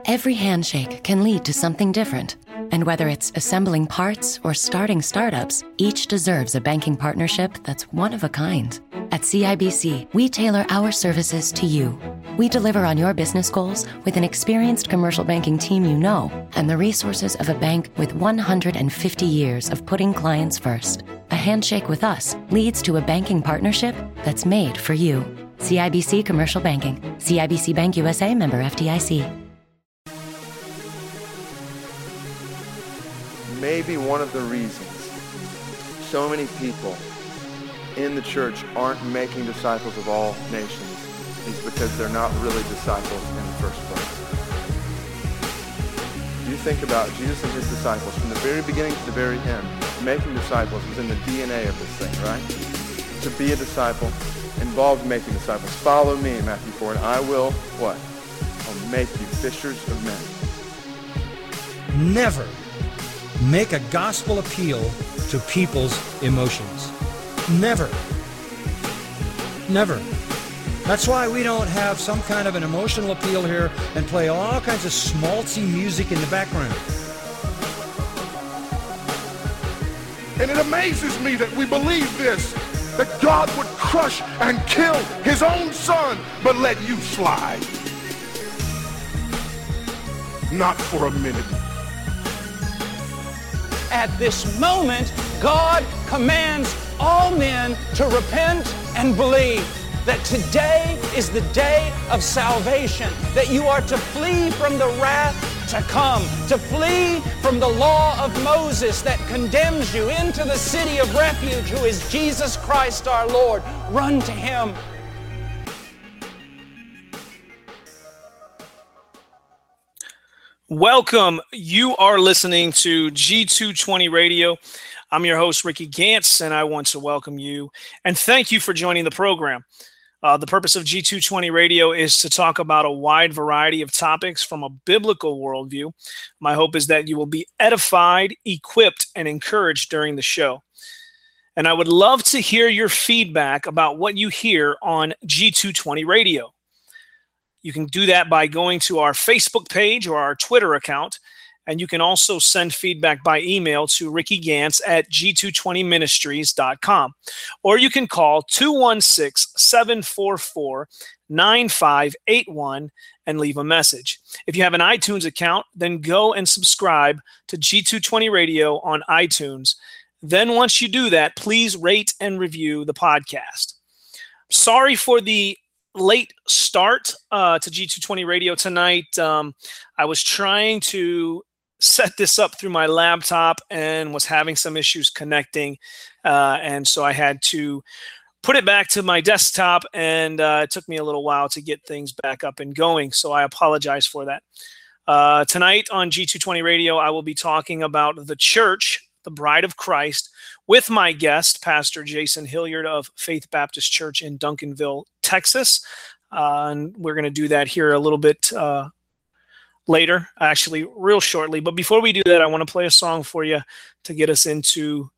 Every handshake can lead to something different. And whether it's assembling parts or starting startups, each deserves a banking partnership that's one of a kind. At CIBC, we tailor our services to you. We deliver on your business goals with an experienced commercial banking team you know and the resources of a bank with 150 years of putting clients first. A handshake with us leads to a banking partnership that's made for you. CIBC Commercial Banking. CIBC Bank USA, member FDIC. Maybe one of the reasons so many people in the church aren't making disciples of all nations is because they're not really disciples in the first place. You think about Jesus and his disciples from the very beginning to the very end. Making disciples was in the DNA of this thing, right? To be a disciple involved making disciples. Follow me, Matthew 4, and I will, what? I'll make you fishers of men. Never make a gospel appeal to people's emotions. Never. Never. That's why we don't have some kind of an emotional appeal here and play all kinds of schmaltzy music in the background. And it amazes me that we believe this, that God would crush and kill his own son, but let you slide. Not for a minute. At this moment, God commands all men to repent and believe that today is the day of salvation, that you are to flee from the wrath to come, to flee from the law of Moses that condemns you into the city of refuge, who is Jesus Christ our Lord. Run to him. Welcome. You are listening to G220 Radio. I'm your host, Ricky Gantz, and I want to welcome you and thank you for joining the program. The purpose of G220 Radio is to talk about a wide variety of topics from a biblical worldview. My hope is that you will be edified, equipped, and encouraged during the show. And I would love to hear your feedback about what you hear on G220 Radio. You can do that by going to our Facebook page or our Twitter account. And you can also send feedback by email to rickygantz@g220ministries.com. Or you can call 216-744-9581 and leave a message. If you have an iTunes account, then go and subscribe to G220 Radio on iTunes. Then once you do that, please rate and review the podcast. Sorry for the late start to G220 Radio tonight. I was trying to set this up through my laptop and was having some issues connecting. And so I had to put it back to my desktop, and it took me a little while to get things back up and going. So I apologize for that. Tonight on G220 Radio, I will be talking about the church, the bride of Christ, with my guest, Pastor Jason Hilliard of Faith Baptist Church in Duncanville, Texas. And we're going to do that here a little bit later, actually real shortly. But before we do that, I want to play a song for you to get us into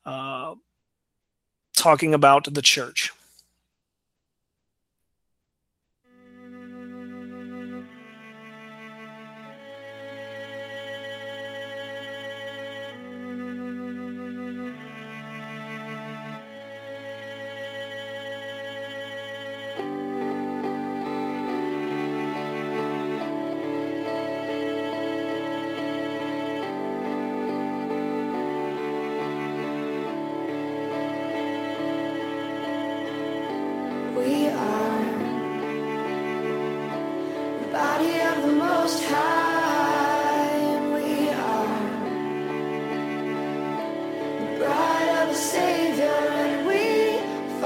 talking about the church. We are the body of the Most High, and we are the bride of the Savior, and we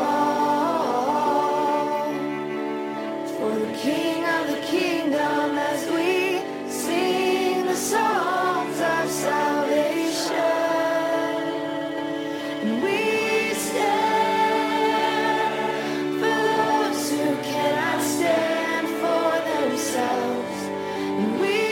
fall for the King of the Kingdom as we sing the songs of salvation, and we cannot stand for themselves. And we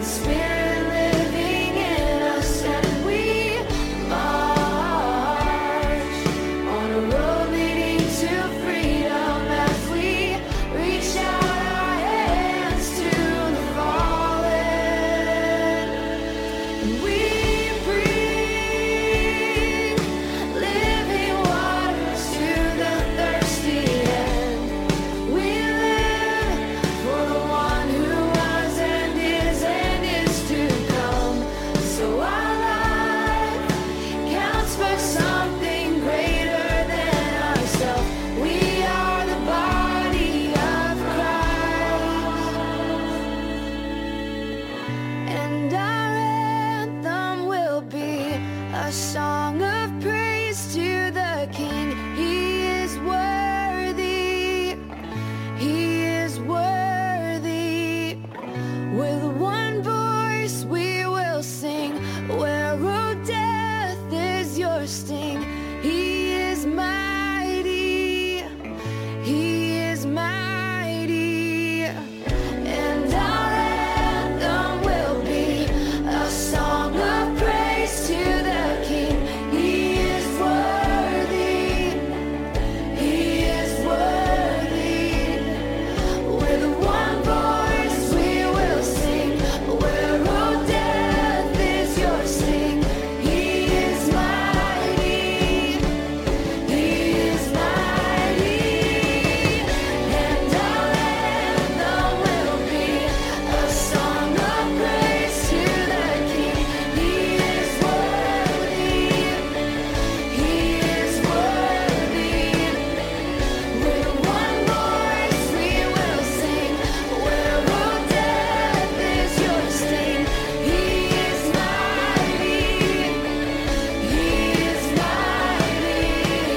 Spirit living in us, and we march on a road leading to freedom as we reach out our hands to the fallen. And we bring living waters to the thirsty, and we live for the one who was and is to come. So our life counts for something greater than ourselves. We are the body of Christ, and our anthem will be a song of praise to the King. He is worthy. He is worthy. With one voice we will sing, where, oh, death is your sting. He is mighty. He is mighty. And our anthem will be a song of praise to the King. He is worthy. He is worthy. With one voice we will sing, where, oh, death is your sting. He is mighty. He is mighty. And our anthem will be a song of praise to the King. He is worthy. He is worthy. With one voice we will sing, where, oh, death is your sting. He is mighty. He is mighty.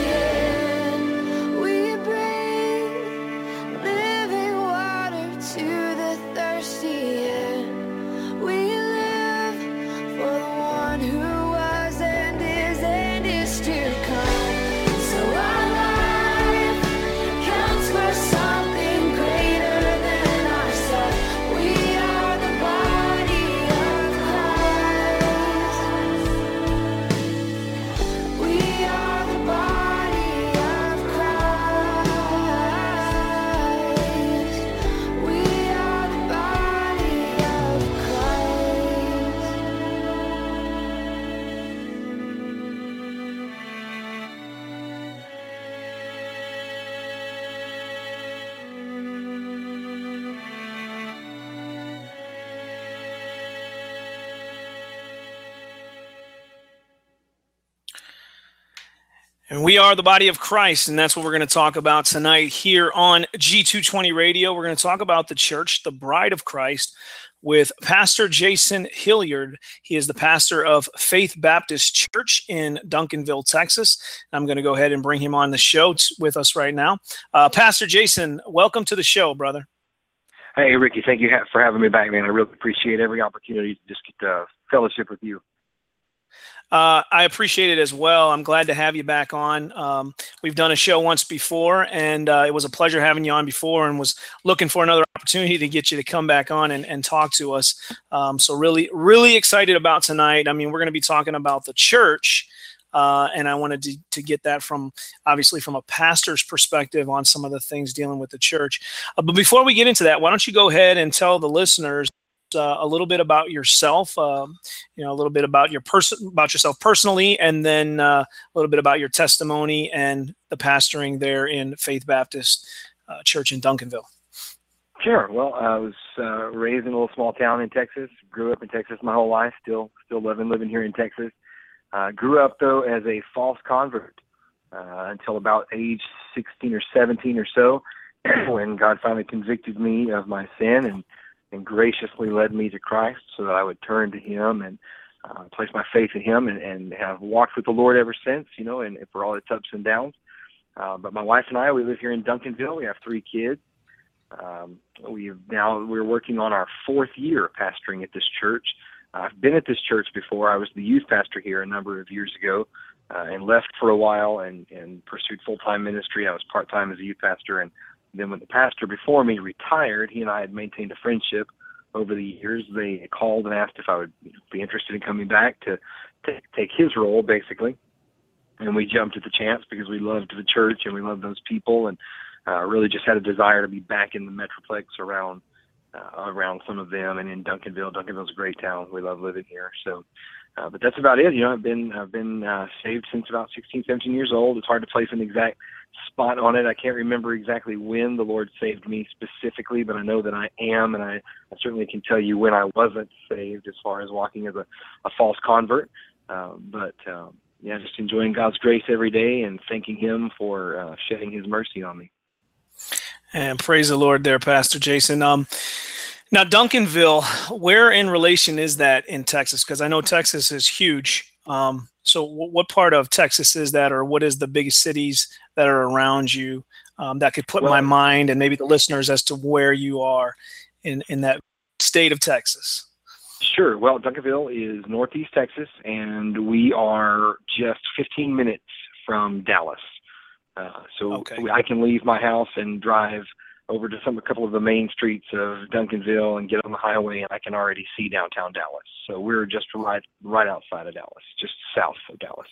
We bring living water to the thirsty, and we live for the one who was and is to come. So our life counts for something greater than ourselves. We are the body of Christ. We are the body of Christ. We are the body of And we are the body of Christ, and that's what we're going to talk about tonight here on G220 Radio. We're going to talk about the church, the bride of Christ, with Pastor Jason Hilliard. He is the pastor of Faith Baptist Church in Duncanville, Texas. I'm going to go ahead and bring him on the show with us right now. Pastor Jason, welcome to the show, brother. Hey, Ricky, thank you for having me back, man. I really appreciate every opportunity to just get fellowship with you. I appreciate it as well. I'm glad to have you back on. We've done a show once before, and it was a pleasure having you on before, and was looking for another opportunity to get you to come back on and talk to us. So really, really excited about tonight. I mean, we're going to be talking about the church, and I wanted to get that obviously from a pastor's perspective on some of the things dealing with the church. But before we get into that, why don't you go ahead and tell the listeners a little bit about yourself, a little bit about about yourself personally, and then a little bit about your testimony and the pastoring there in Faith Baptist Church in Duncanville. Sure. Well, I was raised in a little small town in Texas. Grew up in Texas my whole life. Still living here in Texas. Grew up though as a false convert until about age 16 or 17 or so, when God finally convicted me of my sin and graciously led me to Christ so that I would turn to Him and place my faith in Him and have walked with the Lord ever since, and for all its ups and downs. But my wife and I, we live here in Duncanville. We have 3 kids. We're working on our 4th year pastoring at this church. I've been at this church before. I was the youth pastor here a number of years ago and left for a while and pursued full-time ministry. I was part-time as a youth pastor, and then when the pastor before me retired, he and I had maintained a friendship over the years, they called and asked if I would be interested in coming back to take his role, basically. And we jumped at the chance because we loved the church and we loved those people, and really just had a desire to be back in the Metroplex around some of them, and in Duncanville. Duncanville's a great town. We love living here. So, but that's about it. I've been saved since about 16, 17 years old. It's hard to place an exact spot on it. I can't remember exactly when the Lord saved me specifically, but I know that I am, and I certainly can tell you when I wasn't saved as far as walking as a false convert. Yeah, just enjoying God's grace every day and thanking Him for shedding His mercy on me. And praise the Lord there, Pastor Jason. Now, Duncanville, where in relation is that in Texas? Because I know Texas is huge. So what part of Texas is that, or what is the biggest cities that are around you that could put my mind and maybe the listeners as to where you are in that state of Texas? Sure. Well, Duncanville is northeast Texas, and we are just 15 minutes from Dallas. Okay. I can leave my house and drive over to a couple of the main streets of Duncanville and get on the highway, and I can already see downtown Dallas. So we're just right outside of Dallas, just south of Dallas.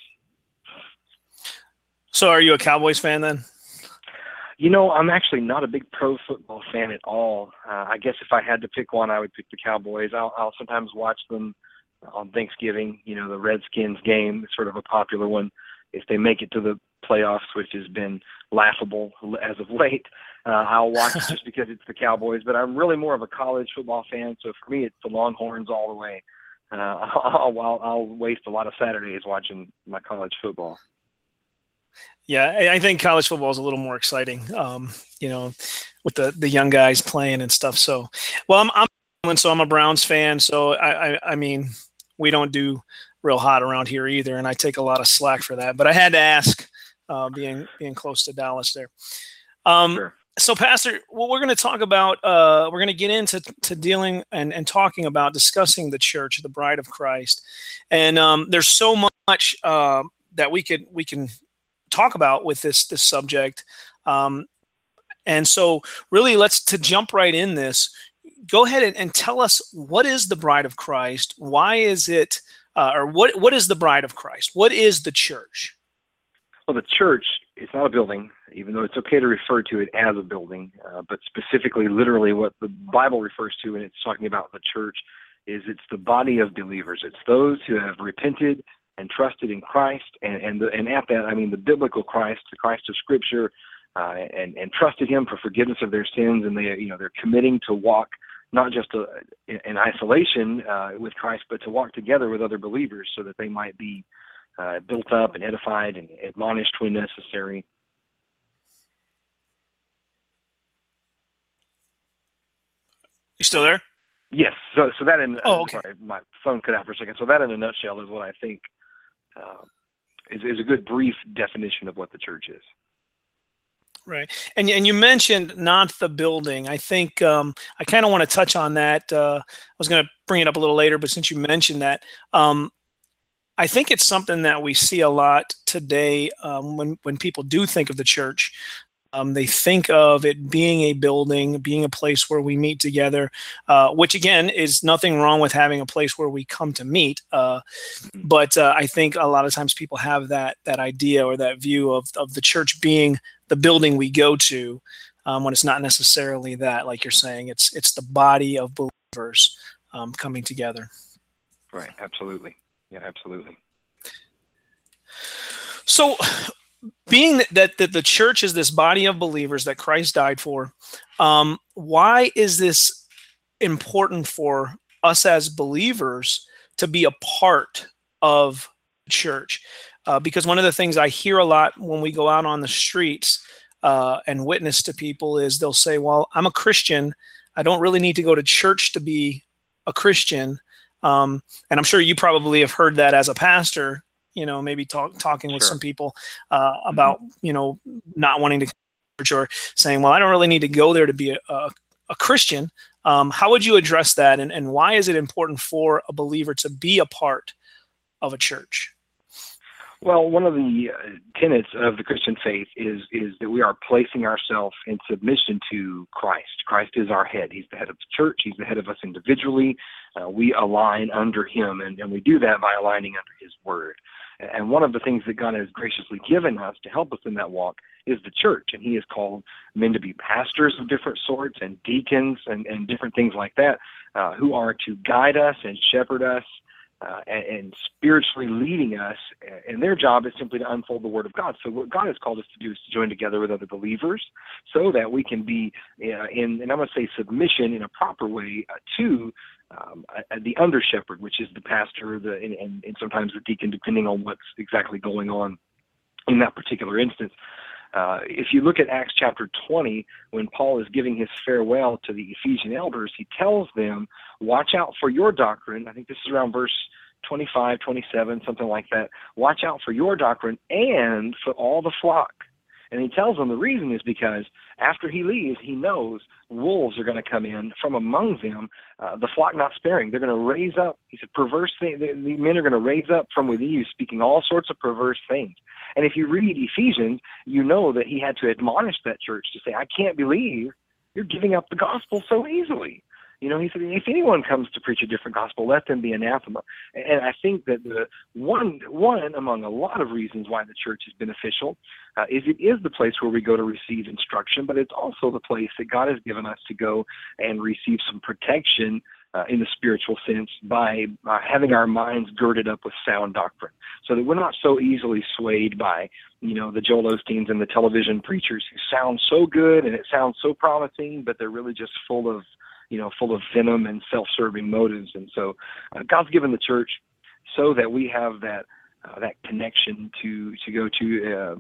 So are you a Cowboys fan then? I'm actually not a big pro football fan at all. I guess if I had to pick one, I would pick the Cowboys. I'll sometimes watch them on Thanksgiving. The Redskins game is sort of a popular one. If they make it to the playoffs, which has been laughable as of late, I'll watch just because it's the Cowboys. But I'm really more of a college football fan, so for me, it's the Longhorns all the way. I'll waste a lot of Saturdays watching my college football. Yeah, I think college football is a little more exciting, with the young guys playing and stuff. So, well, I'm a Browns fan, so I mean, we don't do real hot around here either, and I take a lot of slack for that. But I had to ask, being close to Dallas there. Sure. So, Pastor, what we're going to talk about, we're going to get into dealing and talking about discussing the church, the bride of Christ, and there's so much that we can talk about with this subject, and so really to jump right in this. Go ahead and tell us, what is the bride of Christ? Why is it? Or what is the bride of Christ? What is the church? Well, the church is not a building, even though it's okay to refer to it as a building, but specifically, literally, what the Bible refers to when it's talking about the church is it's the body of believers. It's those who have repented and trusted in Christ, and at that, I mean the biblical Christ, the Christ of Scripture, and trusted Him for forgiveness of their sins, and they're committing to walk not just in isolation with Christ, but to walk together with other believers so that they might be built up and edified and admonished when necessary. You still there? Yes. So that okay. Sorry, my phone cut out for a second. So that in a nutshell is what I think is a good brief definition of what the church is. Right. And you mentioned not the building. I think I kind of want to touch on that. I was going to bring it up a little later, but since you mentioned that, I think it's something that we see a lot today when people do think of the church. They think of it being a building, being a place where we meet together, which again is nothing wrong with having a place where we come to meet. But I think a lot of times people have that idea or that view of the church being the building we go to, when it's not necessarily that. Like you're saying, it's the body of believers coming together. Right. Absolutely. Yeah. Absolutely. So, being that the church is this body of believers that Christ died for, why is this important for us as believers to be a part of the church? Because one of the things I hear a lot when we go out on the streets and witness to people is they'll say, well, I'm a Christian. I don't really need to go to church to be a Christian. And I'm sure you probably have heard that as a pastor, maybe talking with some people about, not wanting to go to church or saying, well, I don't really need to go there to be a Christian. How would you address that? And why is it important for a believer to be a part of a church? Well, one of the tenets of the Christian faith is that we are placing ourselves in submission to Christ. Christ is our head. He's the head of the church. He's the head of us individually. We align under him, and we do that by aligning under his word. And one of the things that God has graciously given us to help us in that walk is the church. And he has called men to be pastors of different sorts and deacons and different things like that, who are to guide us and shepherd us, and spiritually leading us, and their job is simply to unfold the Word of God. So what God has called us to do is to join together with other believers so that we can be in, and I'm going to say submission in a proper way to the under shepherd, which is the pastor, and sometimes the deacon, depending on what's exactly going on in that particular instance. If you look at Acts chapter 20, when Paul is giving his farewell to the Ephesian elders, he tells them, watch out for your doctrine. I think this is around verse 25, 27, something like that. Watch out for your doctrine and for all the flock. And he tells them the reason is because after he leaves, he knows wolves are going to come in from among them, the flock not sparing. They're going to raise up, he said, perverse things. The men are going to raise up from within you, speaking all sorts of perverse things. And if you read Ephesians, you know that he had to admonish that church to say, I can't believe you're giving up the gospel so easily. You know, he said, if anyone comes to preach a different gospel, let them be anathema. And I think that the one among a lot of reasons why the church is beneficial is it is the place where we go to receive instruction, but it's also the place that God has given us to go and receive some protection in the spiritual sense by having our minds girded up with sound doctrine, so that we're not so easily swayed by, the Joel Osteens and the television preachers who sound so good and it sounds so promising, but they're really just full of venom and self-serving motives. And so God's given the church so that we have that connection to go to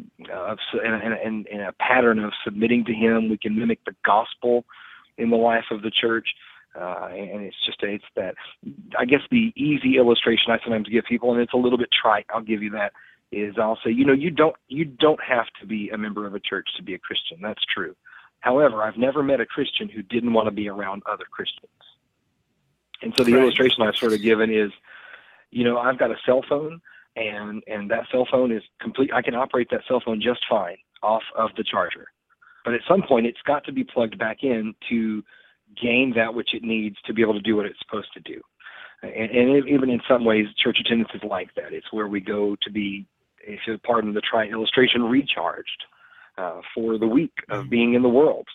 in a pattern of submitting to him. We can mimic the gospel in the life of the church. And it's that, I guess the easy illustration I sometimes give people, and it's a little bit trite, I'll give you that, is I'll say, you don't have to be a member of a church to be a Christian. That's true. However, I've never met a Christian who didn't want to be around other Christians. And so the illustration I've sort of given is, I've got a cell phone, and that cell phone is complete. I can operate that cell phone just fine off of the charger. But at some point, it's got to be plugged back in to gain that which it needs to be able to do what it's supposed to do. And even in some ways, church attendance is like that. It's where we go to be, if you'll pardon the trite illustration, recharged for the week of being in the world.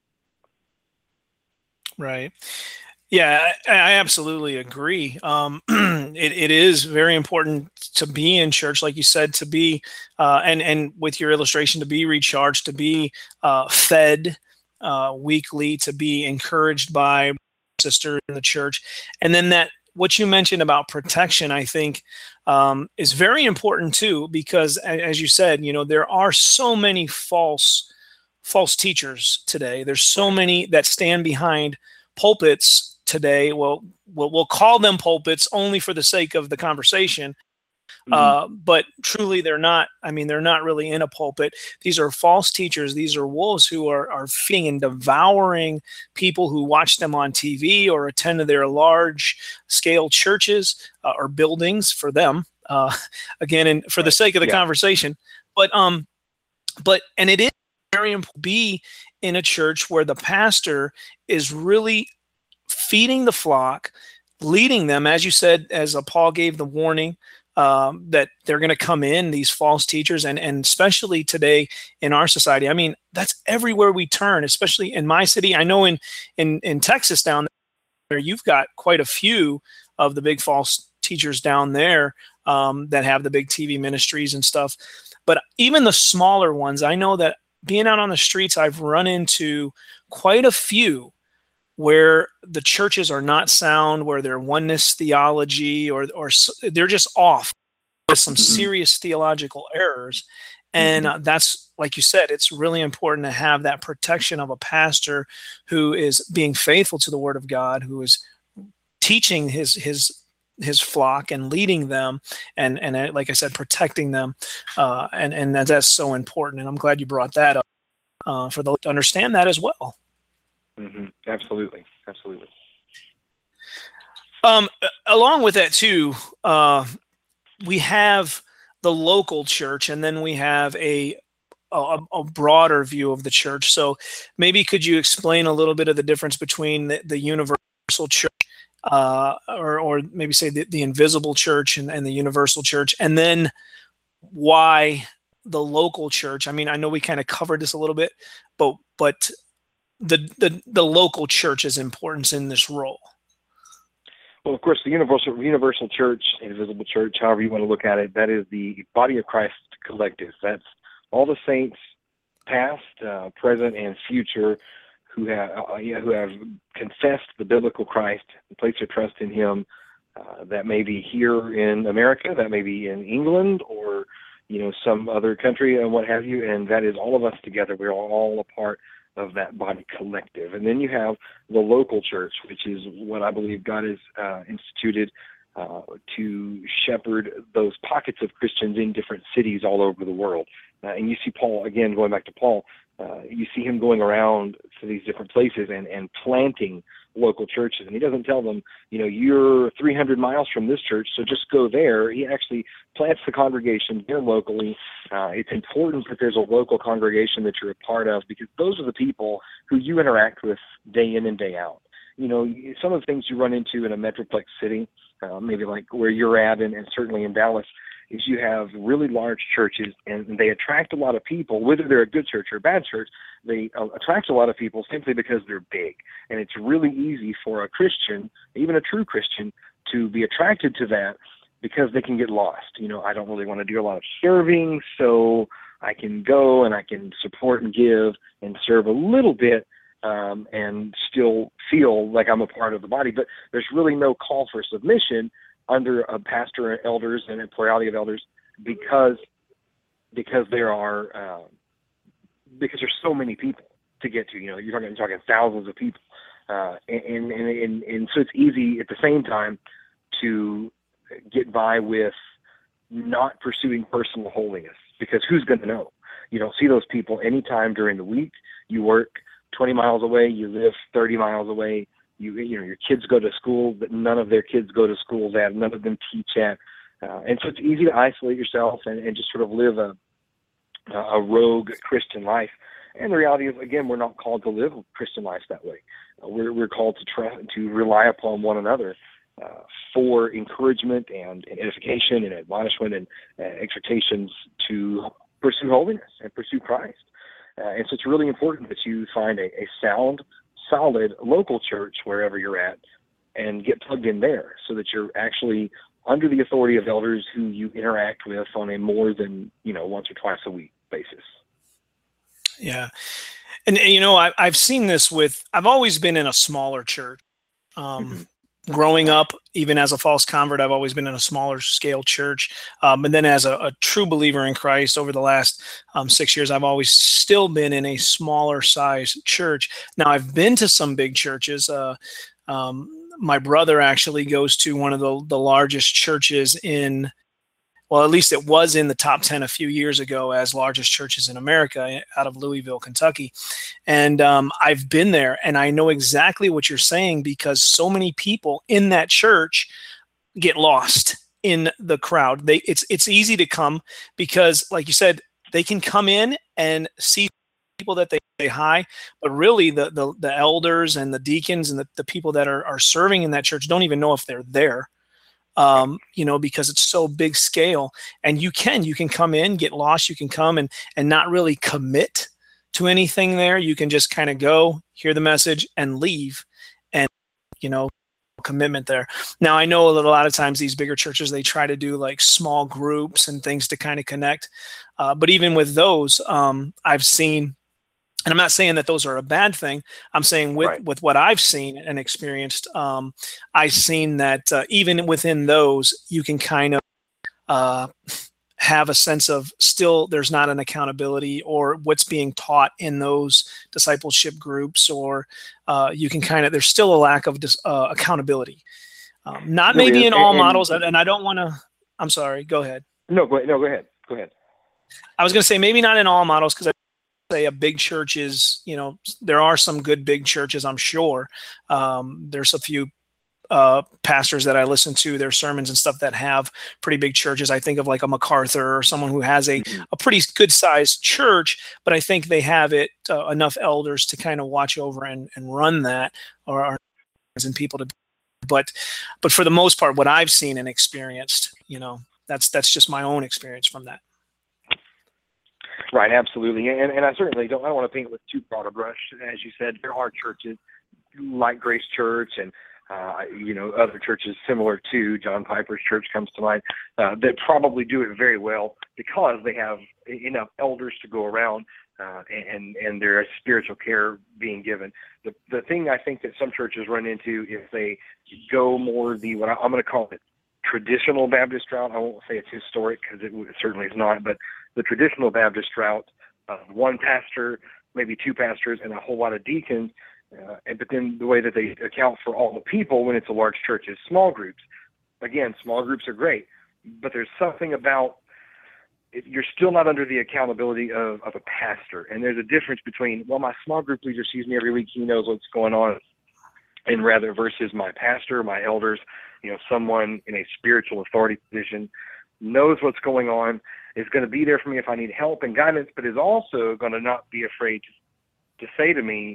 Right. Yeah, I absolutely agree. It is very important to be in church, like you said, to be, and with your illustration, to be recharged, to be fed weekly, to be encouraged by sister in the church. And then that, what you mentioned about protection, I think is very important too, because as you said, there are so many false teachers today. There's so many that stand behind pulpits today. Well, we'll call them pulpits only for the sake of the conversation. But truly they're not really in a pulpit. These are false teachers. These are wolves who are feeding and devouring people who watch them on TV or attend to their large scale churches or buildings for them, again, and for the sake of the conversation. But it is very important to be in a church where the pastor is really feeding the flock, leading them, as you said, as Paul gave the warning, that they're going to come in, these false teachers, and especially today in our society. I mean, that's everywhere we turn, especially in my city. I know in Texas down there, you've got quite a few of the big false teachers down there that have the big TV ministries and stuff. But even the smaller ones, I know that being out on the streets, I've run into quite a few where the churches are not sound, where they're oneness theology, or they're just off with some serious theological errors. And that's, like you said, it's really important to have that protection of a pastor who is being faithful to the Word of God, who is teaching his flock and leading them, and like I said, protecting them. And that's so important. And I'm glad you brought that up for them to understand that as well. Absolutely. Along with that too, we have the local church, and then we have a broader view of the church. So maybe could you explain a little bit of the difference between the universal church, or maybe say the invisible church and the universal church, and then why the local church? I mean, I know we kind of covered this a little bit, but the local church's importance in this role. Well, of course, the universal church, invisible church, however you want to look at it, that is the body of Christ collective. That's all the saints, past, present, and future, who have confessed the biblical Christ and placed their trust in Him. That may be here in America, that may be in England, or some other country and what have you. And that is all of us together. We're all a part of that body collective. And then you have the local church, which is what I believe God has instituted to shepherd those pockets of Christians in different cities all over the world. And you see Paul, again, going back to Paul, you see him going around to these different places and planting local churches. And he doesn't tell them, you're 300 miles from this church, so just go there. He actually plants the congregation there locally. It's important that there's a local congregation that you're a part of, because those are the people who you interact with day in and day out. Some of the things you run into in a metroplex city, maybe like where you're at, and certainly in Dallas, is you have really large churches, and they attract a lot of people. Whether they're a good church or a bad church, they attract a lot of people simply because they're big. And it's really easy for a Christian, even a true Christian, to be attracted to that because they can get lost. I don't really want to do a lot of serving, so I can go and I can support and give and serve a little bit, and still feel like I'm a part of the body. But there's really no call for submission under a pastor and elders and a plurality of elders, because there are because there's so many people to get to. You're talking thousands of people, and so it's easy at the same time to get by with not pursuing personal holiness, because who's going to know? You don't see those people anytime during the week. You work 20 miles away, you live 30 miles away. Your kids go to school, but none of their kids go to school that none of them teach at. And so it's easy to isolate yourself and just sort of live a rogue Christian life. And the reality is, again, we're not called to live a Christian life that way. We're called to rely upon one another for encouragement and edification and admonishment and exhortations to pursue holiness and pursue Christ. And so it's really important that you find a sound, solid local church wherever you're at and get plugged in there, so that you're actually under the authority of elders who you interact with on a more than once or twice a week basis. Yeah. And I've seen this I've always been in a smaller church. Growing up, even as a false convert, I've always been in a smaller scale church. And then as a true believer in Christ over the last 6 years, I've always still been in a smaller size church. Now, I've been to some big churches. My brother actually goes to one of the largest churches at least it was in the top 10 a few years ago as largest churches in America, out of Louisville, Kentucky. And I've been there, and I know exactly what you're saying, because so many people in that church get lost in the crowd. It's easy to come because, like you said, they can come in and see people that they say hi, but really the elders and the deacons and the people that are serving in that church don't even know if they're there. Because it's so big scale, and you can come in, get lost. You can come and not really commit to anything there. You can just kind of go, hear the message, and leave, and, commitment there. Now, I know that a lot of times these bigger churches, they try to do like small groups and things to kind of connect. But even with those, I've seen, and I'm not saying that those are a bad thing. I'm saying with what I've seen and experienced, I've seen that even within those, you can kind of have a sense of still there's not an accountability or what's being taught in those discipleship groups, or you can kind of, there's still a lack of accountability. Not maybe in all models, and I don't want to, I'm sorry, go ahead. No, go ahead. I was going to say maybe not in all models, because say a big church is, there are some good big churches, I'm sure. There's a few pastors that I listen to, their sermons and stuff that have pretty big churches. I think of like a MacArthur or someone who has a pretty good sized church, but I think they have it enough elders to kind of watch over and run that, or and people to. But for the most part, what I've seen and experienced, that's just my own experience from that. Right, absolutely, and I certainly don't. I don't want to paint it with too broad a brush. As you said, there are churches like Grace Church and other churches similar to John Piper's church comes to mind that probably do it very well because they have enough elders to go around and there is spiritual care being given. The thing I think that some churches run into is they go more what I'm going to call it traditional Baptist route. I won't say it's historic because it certainly is not, but the traditional Baptist route, one pastor, maybe two pastors, and a whole lot of deacons. But then the way that they account for all the people when it's a large church is small groups. Again, small groups are great, but there's something about you're still not under the accountability of a pastor. And there's a difference between, well, my small group leader sees me every week, he knows what's going on, and rather versus my pastor, my elders, someone in a spiritual authority position knows what's going on, is going to be there for me if I need help and guidance, but is also going to not be afraid to say to me,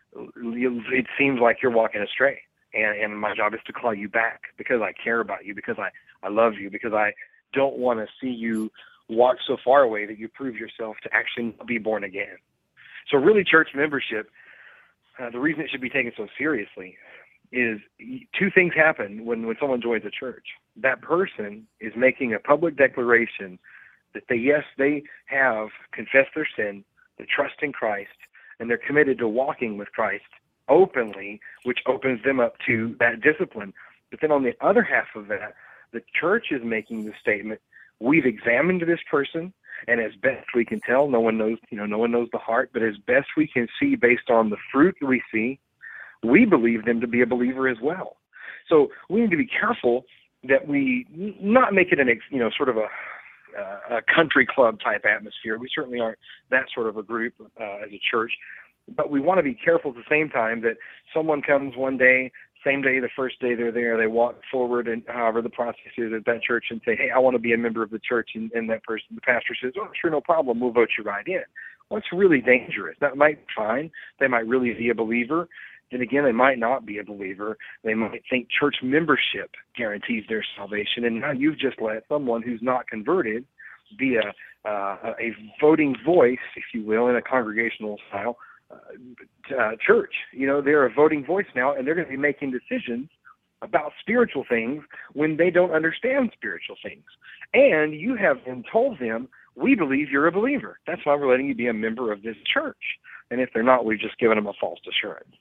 it seems like you're walking astray, and my job is to call you back because I care about you, because I love you, because I don't want to see you walk so far away that you prove yourself to actually be born again. So really, church membership, the reason it should be taken so seriously is two things happen when someone joins a church. That person is making a public declaration that they have confessed their sin, they trust in Christ, and they're committed to walking with Christ openly, which opens them up to that discipline. But then on the other half of that, the church is making the statement, we've examined this person, and as best we can tell, no one knows the heart, but as best we can see based on the fruit that we see, we believe them to be a believer as well. So we need to be careful that we not make it sort of a country club type atmosphere. We certainly aren't that sort of a group as a church, but we want to be careful at the same time that someone comes one day, same day, the first day they're there, they walk forward, and however the process is at that church, and say, hey, I want to be a member of the church, and that person, the pastor says, oh, sure, no problem, we'll vote you right in. Well, it's really dangerous. That might be fine. They might really be a believer. Then again, they might not be a believer. They might think church membership guarantees their salvation, and now you've just let someone who's not converted be a voting voice, if you will, in a congregational style church. They're a voting voice now, and they're going to be making decisions about spiritual things when they don't understand spiritual things. And you have then told them, we believe you're a believer. That's why we're letting you be a member of this church. And if they're not, we've just given them a false assurance.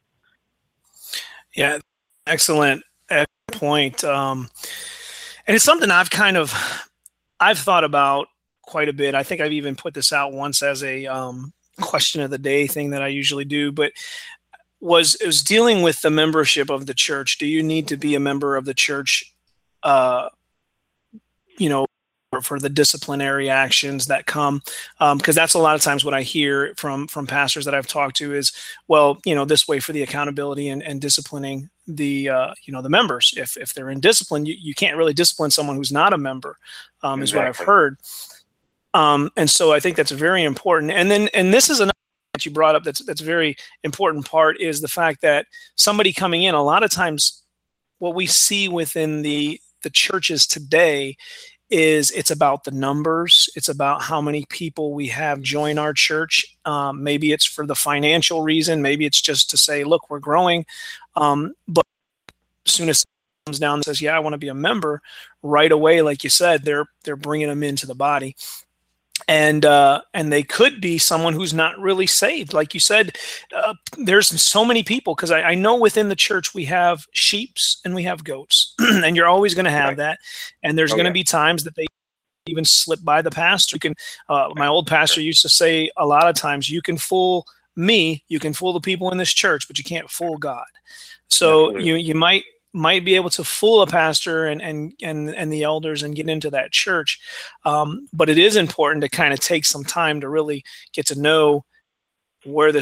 Yeah, excellent point. And it's something I've thought about quite a bit. I think I've even put this out once as a question of the day thing that I usually do, but it was dealing with the membership of the church. Do you need to be a member of the church, for the disciplinary actions that come? Because that's a lot of times what I hear from pastors that I've talked to is, well, this way for the accountability and disciplining the members. If they're in discipline, you can't really discipline someone who's not a member, Exactly. is what I've heard. And so I think that's very important. And this is another that you brought up that's a very important part, is the fact that somebody coming in, a lot of times what we see within the churches today is it's about the numbers. It's about how many people we have join our church. Maybe it's for the financial reason. Maybe it's just to say, look, we're growing. But as soon as someone comes down and says, yeah, I want to be a member, right away, like you said, they're bringing them into the body. And they could be someone who's not really saved. Like you said, there's so many people, because I know within the church we have sheeps and we have goats, and you're always going to have that. And there's going to be times that they even slip by the pastor. You can, my old pastor used to say a lot of times, you can fool me, you can fool the people in this church, but you can't fool God. So you might be able to fool a pastor and the elders and get into that church. But it is important to kind of take some time to really get to know where this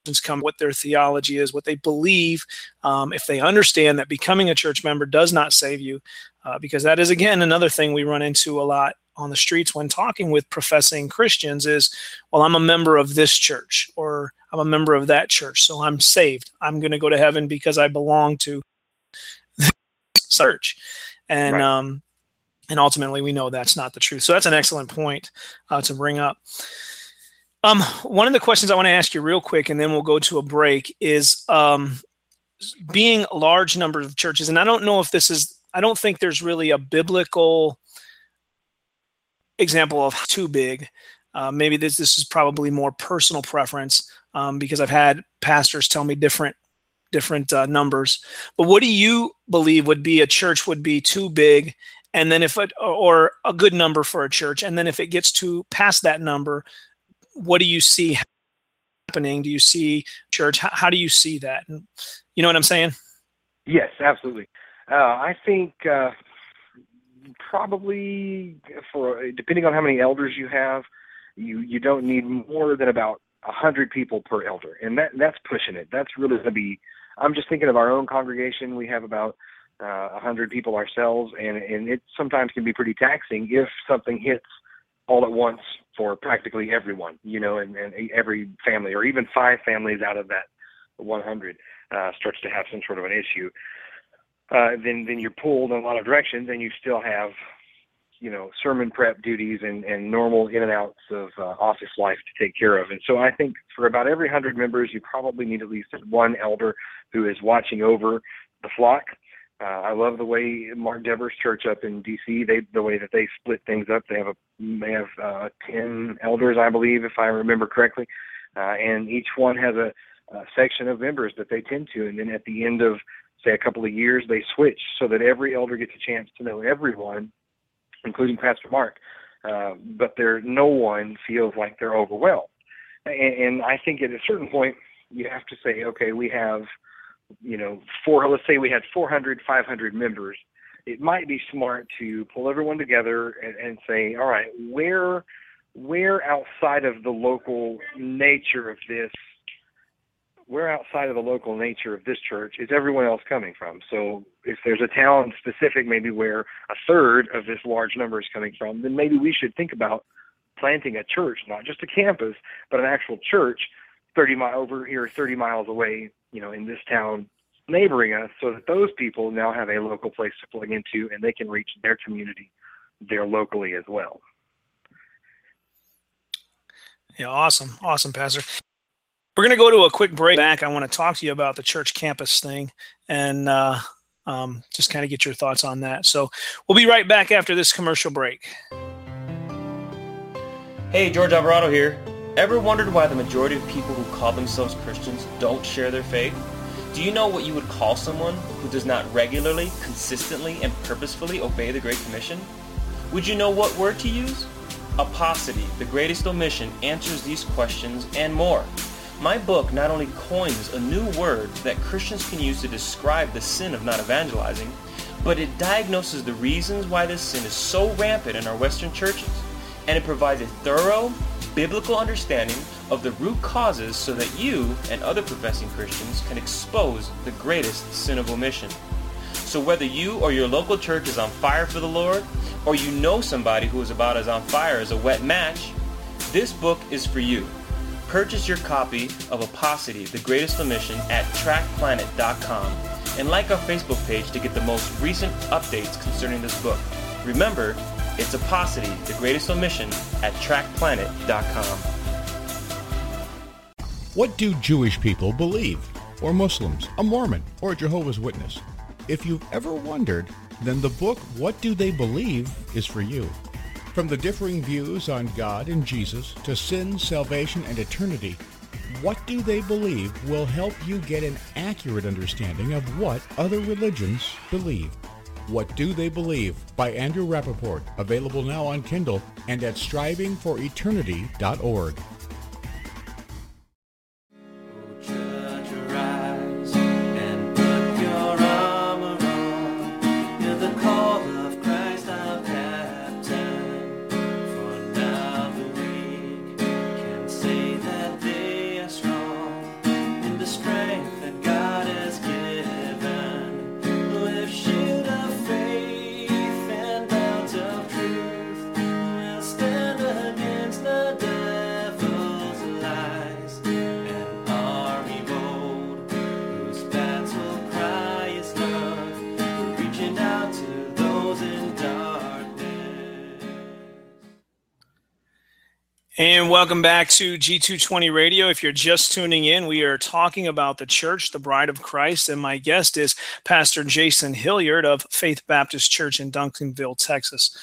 come, what their theology is, what they believe, if they understand that becoming a church member does not save you, because that is, again, another thing we run into a lot on the streets when talking with professing Christians is, well, I'm a member of this church, or I'm a member of that church, so I'm saved. I'm going to go to heaven because I belong to this church. And Right. And ultimately, we know that's not the truth. So that's an excellent point to bring up. One of the questions I want to ask you real quick, and then we'll go to a break, is being large numbers of churches. And I don't know if I don't think there's really a biblical example of too big. Maybe this is probably more personal preference, because I've had pastors tell me different numbers. But what do you believe would be a church would be too big, and then or a good number for a church, and then if it gets past that number, what do you see happening? Do you see church? How do you see that? And you know what I'm saying? Yes, absolutely. I think probably depending on how many elders you have, you don't need more than about 100 people per elder, and that's pushing it. That's really going to be. I'm just thinking of our own congregation. We have about 100 people ourselves, and it sometimes can be pretty taxing if something hits all at once for practically everyone, and every family, or even 5 families out of that 100 starts to have some sort of an issue. Then you're pulled in a lot of directions, and you still have, sermon prep duties and normal in and outs of office life to take care of. And so I think for about every 100 members, you probably need at least one elder who is watching over the flock. I love the way Mark Dever's church up in D.C., the way that they split things up. They have 10 elders, I believe, if I remember correctly, and each one has a section of members that they tend to. And then at the end of, say, a couple of years, they switch so that every elder gets a chance to know everyone, including Pastor Mark, but no one feels like they're overwhelmed. And I think at a certain point, you have to say, okay, we have, let's say we had 400, 500 members. It might be smart to pull everyone together and say, all right, where outside of the local nature of this, church is everyone else coming from? So if there's a town specific, maybe where a third of this large number is coming from, then maybe we should think about planting a church, not just a campus, but an actual church 30 miles away, in this town neighboring us, so that those people now have a local place to plug into, and they can reach their community there locally as well. Yeah, awesome, Pastor. We're going to go to a quick break. Back, I want to talk to you about the church campus thing, and just kind of get your thoughts on that. So we'll be right back after this commercial break. Hey, George Alvarado here. Ever wondered why the majority of people who call themselves Christians don't share their faith? Do you know what you would call someone who does not regularly, consistently, and purposefully obey the Great Commission? Would you know what word to use? Apostasy, the greatest omission, answers these questions and more. My book not only coins a new word that Christians can use to describe the sin of not evangelizing, but it diagnoses the reasons why this sin is so rampant in our Western churches, and it provides a thorough, biblical understanding of the root causes so that you and other professing Christians can expose the greatest sin of omission. So whether you or your local church is on fire for the Lord, or you know somebody who is about as on fire as a wet match, this book is for you. Purchase your copy of Apostasy, the Greatest Omission at trackplanet.com, and like our Facebook page to get the most recent updates concerning this book. Remember, it's Apostasy, the Greatest Omission at trackplanet.com. What do Jewish people believe? Or Muslims, a Mormon, or a Jehovah's Witness? If you've ever wondered, then the book What Do They Believe is for you. From the differing views on God and Jesus to sin, salvation, and eternity, What Do They Believe will help you get an accurate understanding of what other religions believe. What Do They Believe by Andrew Rappaport, available now on Kindle and at strivingforeternity.org. And welcome back to G220 Radio. If you're just tuning in, we are talking about the church, the Bride of Christ, and my guest is Pastor Jason Hilliard of Faith Baptist Church in Duncanville, Texas.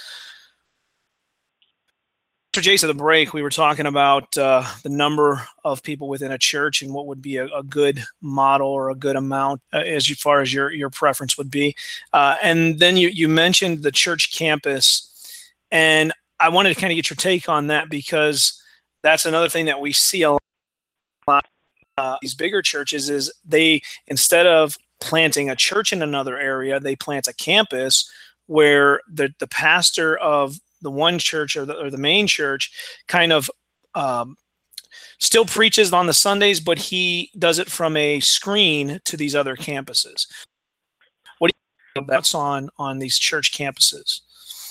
Pastor Jason, at the break, we were talking about the number of people within a church and what would be a good model or a good amount as far as your preference would be. And then you mentioned the church campus, and I wanted to kind of get your take on that, because that's another thing that we see a lot these bigger churches is they, instead of planting a church in another area, they plant a campus where the pastor of the one church or the main church kind of still preaches on the Sundays, but he does it from a screen to these other campuses. What do you think about on these church campuses?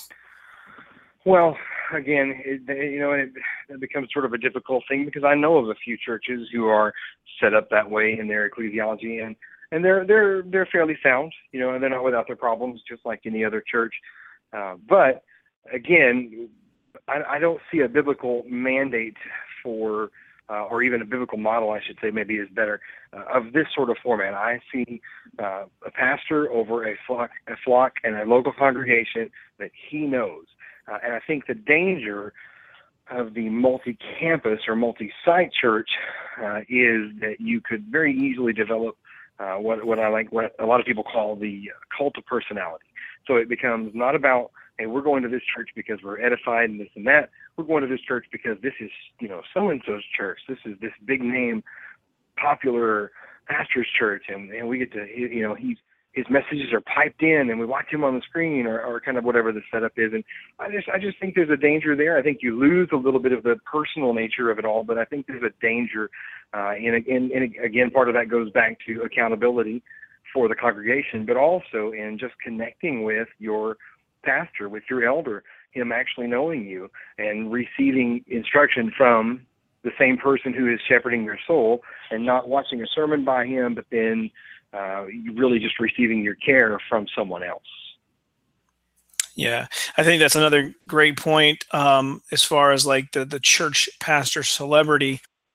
Well, again, it becomes sort of a difficult thing, because I know of a few churches who are set up that way in their ecclesiology, and they're fairly sound, and they're not without their problems, just like any other church. But again, I don't see a biblical mandate for, or even a biblical model, I should say, maybe is better, of this sort of format. I see a pastor over a flock and a local congregation that he knows. And I think the danger of the multi-campus or multi-site church is that you could very easily develop what a lot of people call the cult of personality. So it becomes not about, hey, we're going to this church because we're edified and this and that. We're going to this church because this is, so-and-so's church. This is this big name, popular pastor's church, and we get to, his messages are piped in, and we watch him on the screen, or kind of whatever the setup is. And I just think there's a danger there. I think you lose a little bit of the personal nature of it all, but I think there's a danger. And again, part of that goes back to accountability for the congregation, but also in just connecting with your pastor, with your elder, him actually knowing you and receiving instruction from the same person who is shepherding your soul, and not watching a sermon by him, but then really just receiving your care from someone else. Yeah, I think that's another great point as far as like the church pastor celebrity,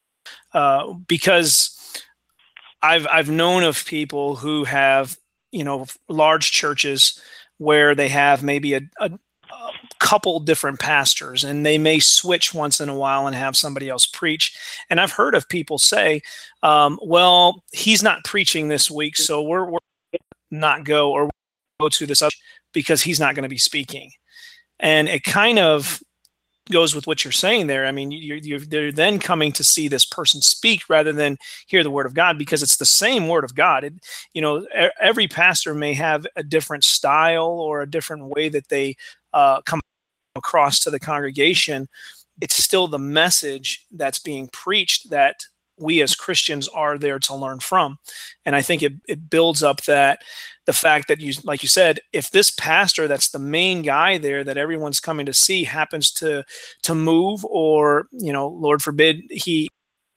because I've known of people who have, large churches where they have maybe a couple different pastors, and they may switch once in a while and have somebody else preach. And I've heard of people say, well, he's not preaching this week, so we're not go, or go to this other because he's not going to be speaking. And it kind of goes with what you're saying there. I mean, they're then coming to see this person speak rather than hear the word of God, because it's the same word of God. Every pastor may have a different style or a different way that they come across to the congregation. It's still the message that's being preached that we as Christians are there to learn from. And I think it builds up the fact that, like you said, if this pastor that's the main guy there that everyone's coming to see happens to move, or, Lord forbid, he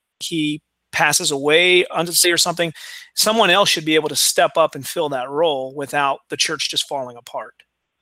passes away unsafe or something, someone else should be able to step up and fill that role without the church just falling apart.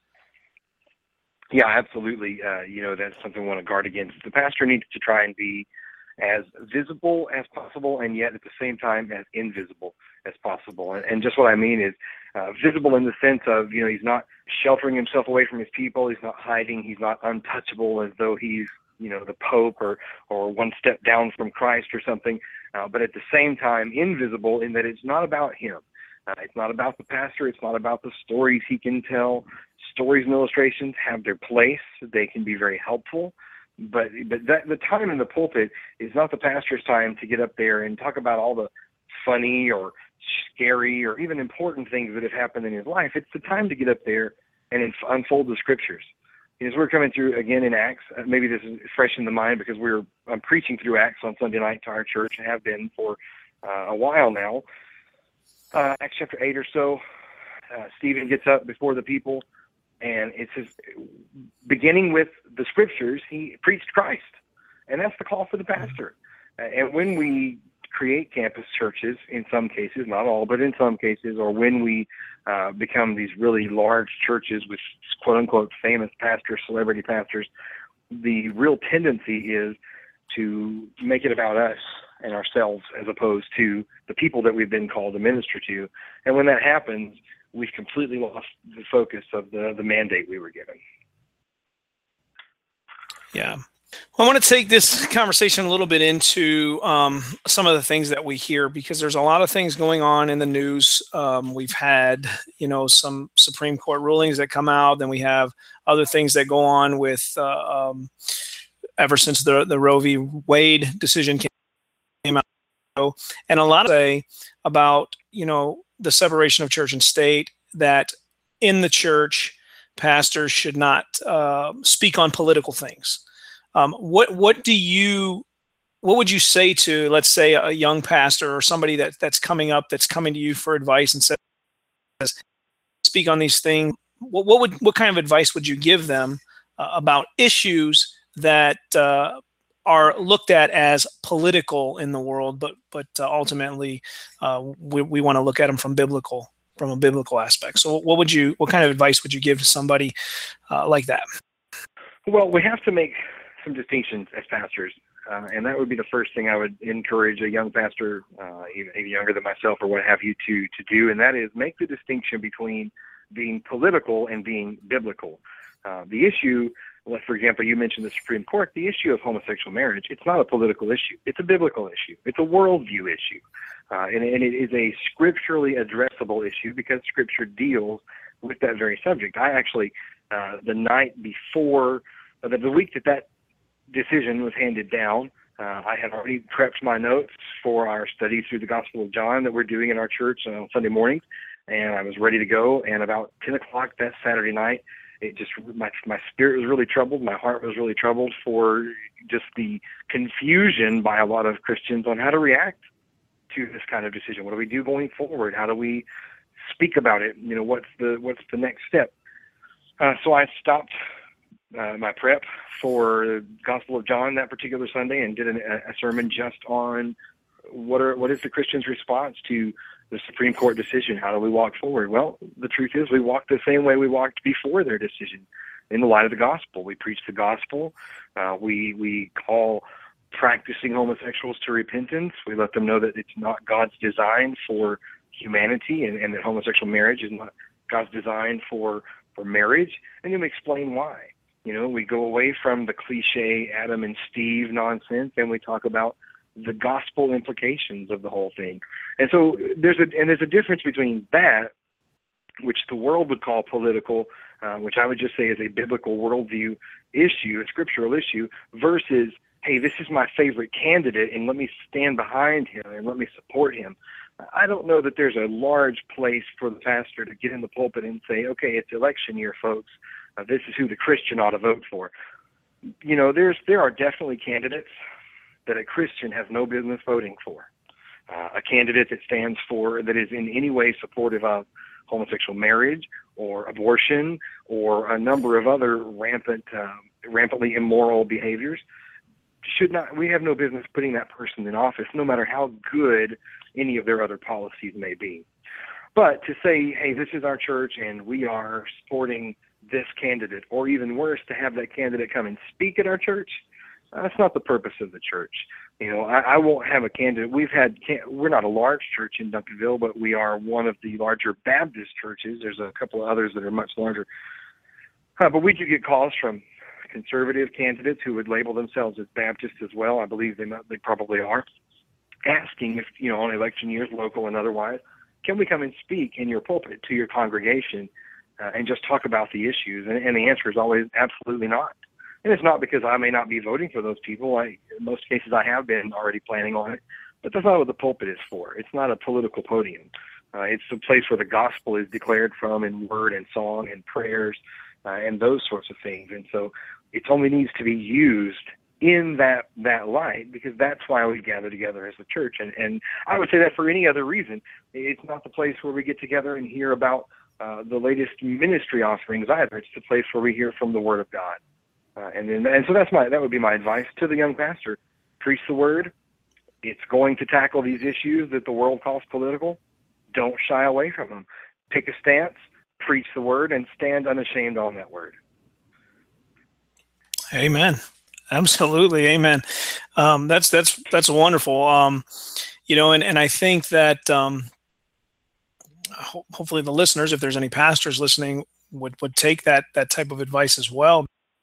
Yeah, absolutely. That's something we want to guard against. The pastor needs to try and be as visible as possible, and yet at the same time as invisible as possible. And just what I mean is visible in the sense of, he's not sheltering himself away from his people. He's not hiding. He's not untouchable as though he's, the Pope or one step down from Christ or something. But at the same time, invisible in that it's not about him. It's not about the pastor. It's not about the stories he can tell. Stories and illustrations have their place. They can be very helpful. But the time in the pulpit is not the pastor's time to get up there and talk about all the funny or scary or even important things that have happened in his life. It's the time to get up there and unfold the scriptures. As we're coming through again in Acts, maybe this is fresh in the mind because I'm preaching through Acts on Sunday night to our church and have been for a while now. Acts chapter 8 or so, Stephen gets up before the people, and it says, beginning with the scriptures, he preached Christ. And that's the call for the pastor. And when we create campus churches, in some cases, not all, but in some cases, or when we become these really large churches with quote-unquote famous pastors, celebrity pastors, the real tendency is to make it about us and ourselves as opposed to the people that we've been called to minister to. And when that happens, we've completely lost the focus of the mandate we were given. Yeah. Well, I want to take this conversation a little bit into some of the things that we hear, because there's a lot of things going on in the news. We've had, some Supreme Court rulings that come out. Then we have other things that go on with ever since the Roe v. Wade decision came out. And a lot say about, the separation of church and state, that in the church, pastors should not speak on political things. What would you say to, let's say, a young pastor or somebody that's coming to you for advice and says, speak on these things? What kind of advice would you give them about issues that are looked at as political in the world, but ultimately we want to look at them from a biblical aspect? So what kind of advice would you give to somebody like that? Well, we have to make some distinctions as pastors, and that would be the first thing I would encourage a young pastor, even younger than myself or what have you, to do, and that is make the distinction between being political and being biblical. The issue, like, for example, you mentioned the Supreme Court, the issue of homosexual marriage, it's not a political issue. It's a biblical issue. It's a worldview issue. And it is a scripturally addressable issue because Scripture deals with that very subject. I actually, the night before, the week that decision was handed down, I had already prepped my notes for our study through the Gospel of John that we're doing in our church on Sunday mornings, and I was ready to go. And about 10 o'clock that Saturday night, my spirit was really troubled. My heart was really troubled for just the confusion by a lot of Christians on how to react to this kind of decision. What do we do going forward? How do we speak about it? What's the next step? So I stopped my prep for the Gospel of John that particular Sunday and did a sermon just on what is the Christian's response to the Supreme Court decision. How do we walk forward? Well, the truth is we walk the same way we walked before their decision, in the light of the gospel. We preach the gospel. We call practicing homosexuals to repentance. We let them know that it's not God's design for humanity, and that homosexual marriage is not God's design for marriage. And then we explain why. We go away from the cliche Adam and Steve nonsense, and we talk about the gospel implications of the whole thing. And so there's a difference between that, which the world would call political, which I would just say is a biblical worldview issue, a scriptural issue, versus, hey, this is my favorite candidate, and let me stand behind him and let me support him. I don't know that there's a large place for the pastor to get in the pulpit and say, okay, it's election year, folks. This is who the Christian ought to vote for. There are definitely candidates that a Christian has no business voting for. A candidate that is in any way supportive of homosexual marriage or abortion or a number of other rampantly immoral behaviors we have no business putting that person in office, no matter how good any of their other policies may be. But to say, hey, this is our church and we are supporting this candidate, or even worse, to have that candidate come and speak at our church, that's not the purpose of the church. I won't have a candidate. We're not a large church in Duncanville, but we are one of the larger Baptist churches. There's a couple of others that are much larger. But we do get calls from conservative candidates who would label themselves as Baptist as well. I believe they probably are, asking if, on election years, local and otherwise, can we come and speak in your pulpit to your congregation and just talk about the issues? And the answer is always absolutely not. And it's not because I may not be voting for those people. In most cases, I have been already planning on it. But that's not what the pulpit is for. It's not a political podium. It's a place where the gospel is declared from in word and song and prayers and those sorts of things. And so it only needs to be used in that light, because that's why we gather together as a church. And I would say that for any other reason. It's not the place where we get together and hear about the latest ministry offerings either. It's the place where we hear from the Word of God. And so that would be my advice to the young pastor. Preach the Word. It's going to tackle these issues that the world calls political. Don't shy away from them. Take a stance, preach the Word, and stand unashamed on that Word. Amen. Absolutely. Amen. That's wonderful. And I think that hopefully the listeners, if there's any pastors listening, would take that type of advice as well.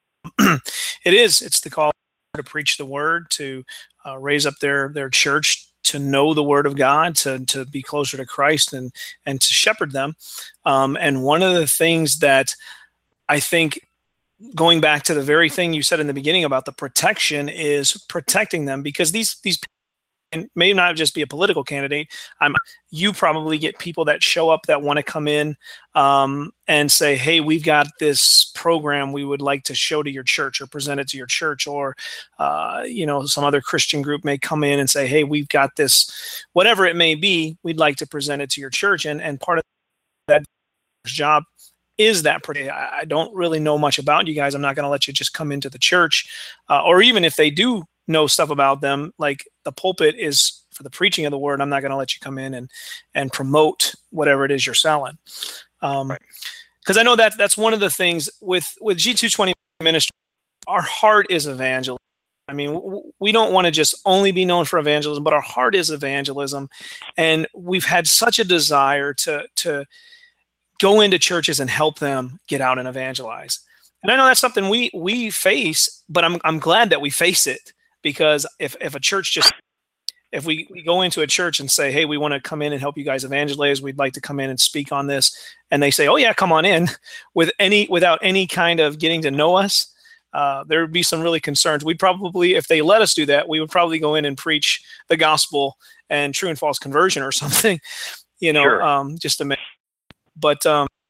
It's the call to preach the word, to raise up their church, to know the word of God, to be closer to Christ, and to shepherd them. And one of the things that I think, going back to the very thing you said in the beginning about the protection, is protecting them, because these may not just be a political candidate. You probably get people that show up that want to come in and say, hey, we've got this program we would like to show to your church or present it to your church, or some other Christian group may come in and say, hey, we've got this, whatever it may be, we'd like to present it to your church. And part of that job is that I don't really know much about you guys. I'm not going to let you just come into the church, or even if they do know stuff about them, like the pulpit is for the preaching of the word. I'm not going to let you come in and promote whatever it is you're selling. Because I know that's one of the things with G220 ministry, our heart is evangelism. I mean, we don't want to just only be known for evangelism, but our heart is evangelism. And we've had such a desire to go into churches and help them get out and evangelize. And I know that's something we face, but I'm glad that we face it, because if a church if we go into a church and say, hey, we want to come in and help you guys evangelize, we'd like to come in and speak on this, and they say, oh yeah, come on in, without any kind of getting to know us, there would be some really concerns. We'd probably, if they let us do that, we would probably go in and preach the gospel and true and false conversion or something, sure. Just to make. But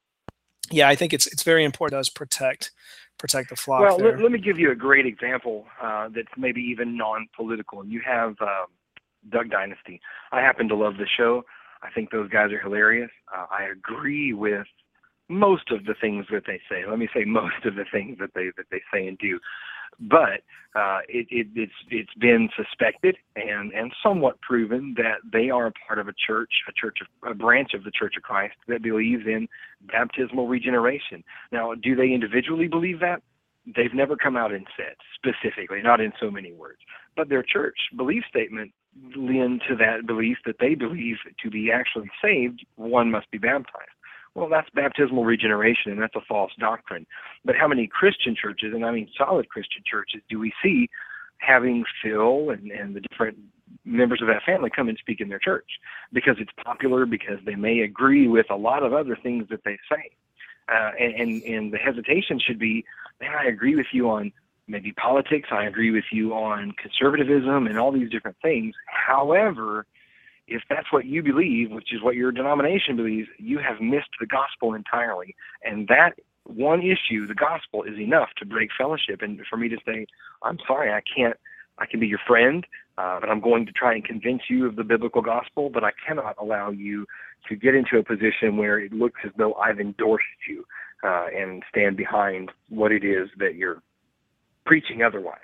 I think it's very important to us protect the flock. Well, let me give you a great example that's maybe even non-political. You have Duck Dynasty. I happen to love the show. I think those guys are hilarious. I agree with most of the things that they say. Let me say most of the things that they say and do. But it's been suspected and somewhat proven that they are a part of a branch of the Church of Christ that believes in baptismal regeneration. Now, do they individually believe that? They've never come out and said specifically, not in so many words. But their church belief statement lend to that belief that they believe to be actually saved, one must be baptized. Well, that's baptismal regeneration, and that's a false doctrine. But how many Christian churches, and I mean solid Christian churches, do we see having Phil and the different members of that family come and speak in their church? Because it's popular, because they may agree with a lot of other things that they say. And the hesitation should be, man, I agree with you on maybe politics, I agree with you on conservatism and all these different things. However, if that's what you believe, which is what your denomination believes, you have missed the gospel entirely. And that one issue, the gospel, is enough to break fellowship. And for me to say, I'm sorry, I can be your friend, but I'm going to try and convince you of the biblical gospel, but I cannot allow you to get into a position where it looks as though I've endorsed you and stand behind what it is that you're preaching otherwise.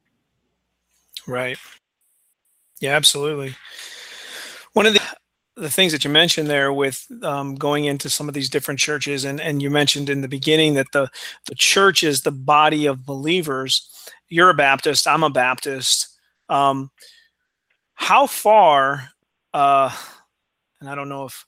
Right. Yeah, absolutely. One of the things that you mentioned there with going into some of these different churches, and you mentioned in the beginning that the church is the body of believers. You're a Baptist, I'm a Baptist. How far, and I don't know if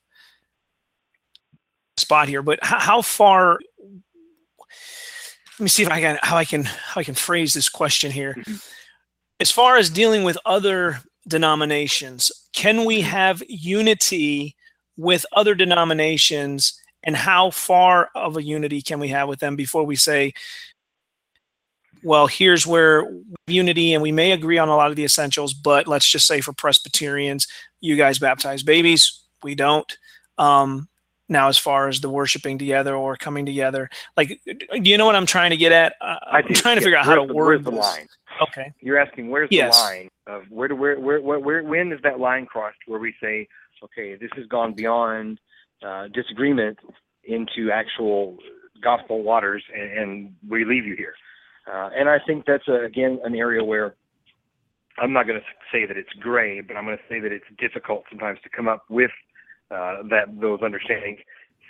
spot here, but how far, let me see if how I can phrase this question here. Mm-hmm. As far as dealing with other denominations, can we have unity with other denominations, and how far of a unity can we have with them before we say, well, here's where unity, and we may agree on a lot of the essentials, but let's just say for Presbyterians, you guys baptize babies, we don't. Now, as far as the worshiping together or coming together, like, do you know what I'm trying to get at? I'm trying to figure out how to word the this. Line. Okay. You're asking where's the line of where when is that line crossed where we say, okay, this has gone beyond disagreement into actual gospel waters, and we leave you here. And I think that's again an area where I'm not going to say that it's gray, but I'm going to say that it's difficult sometimes to come up with those understandings,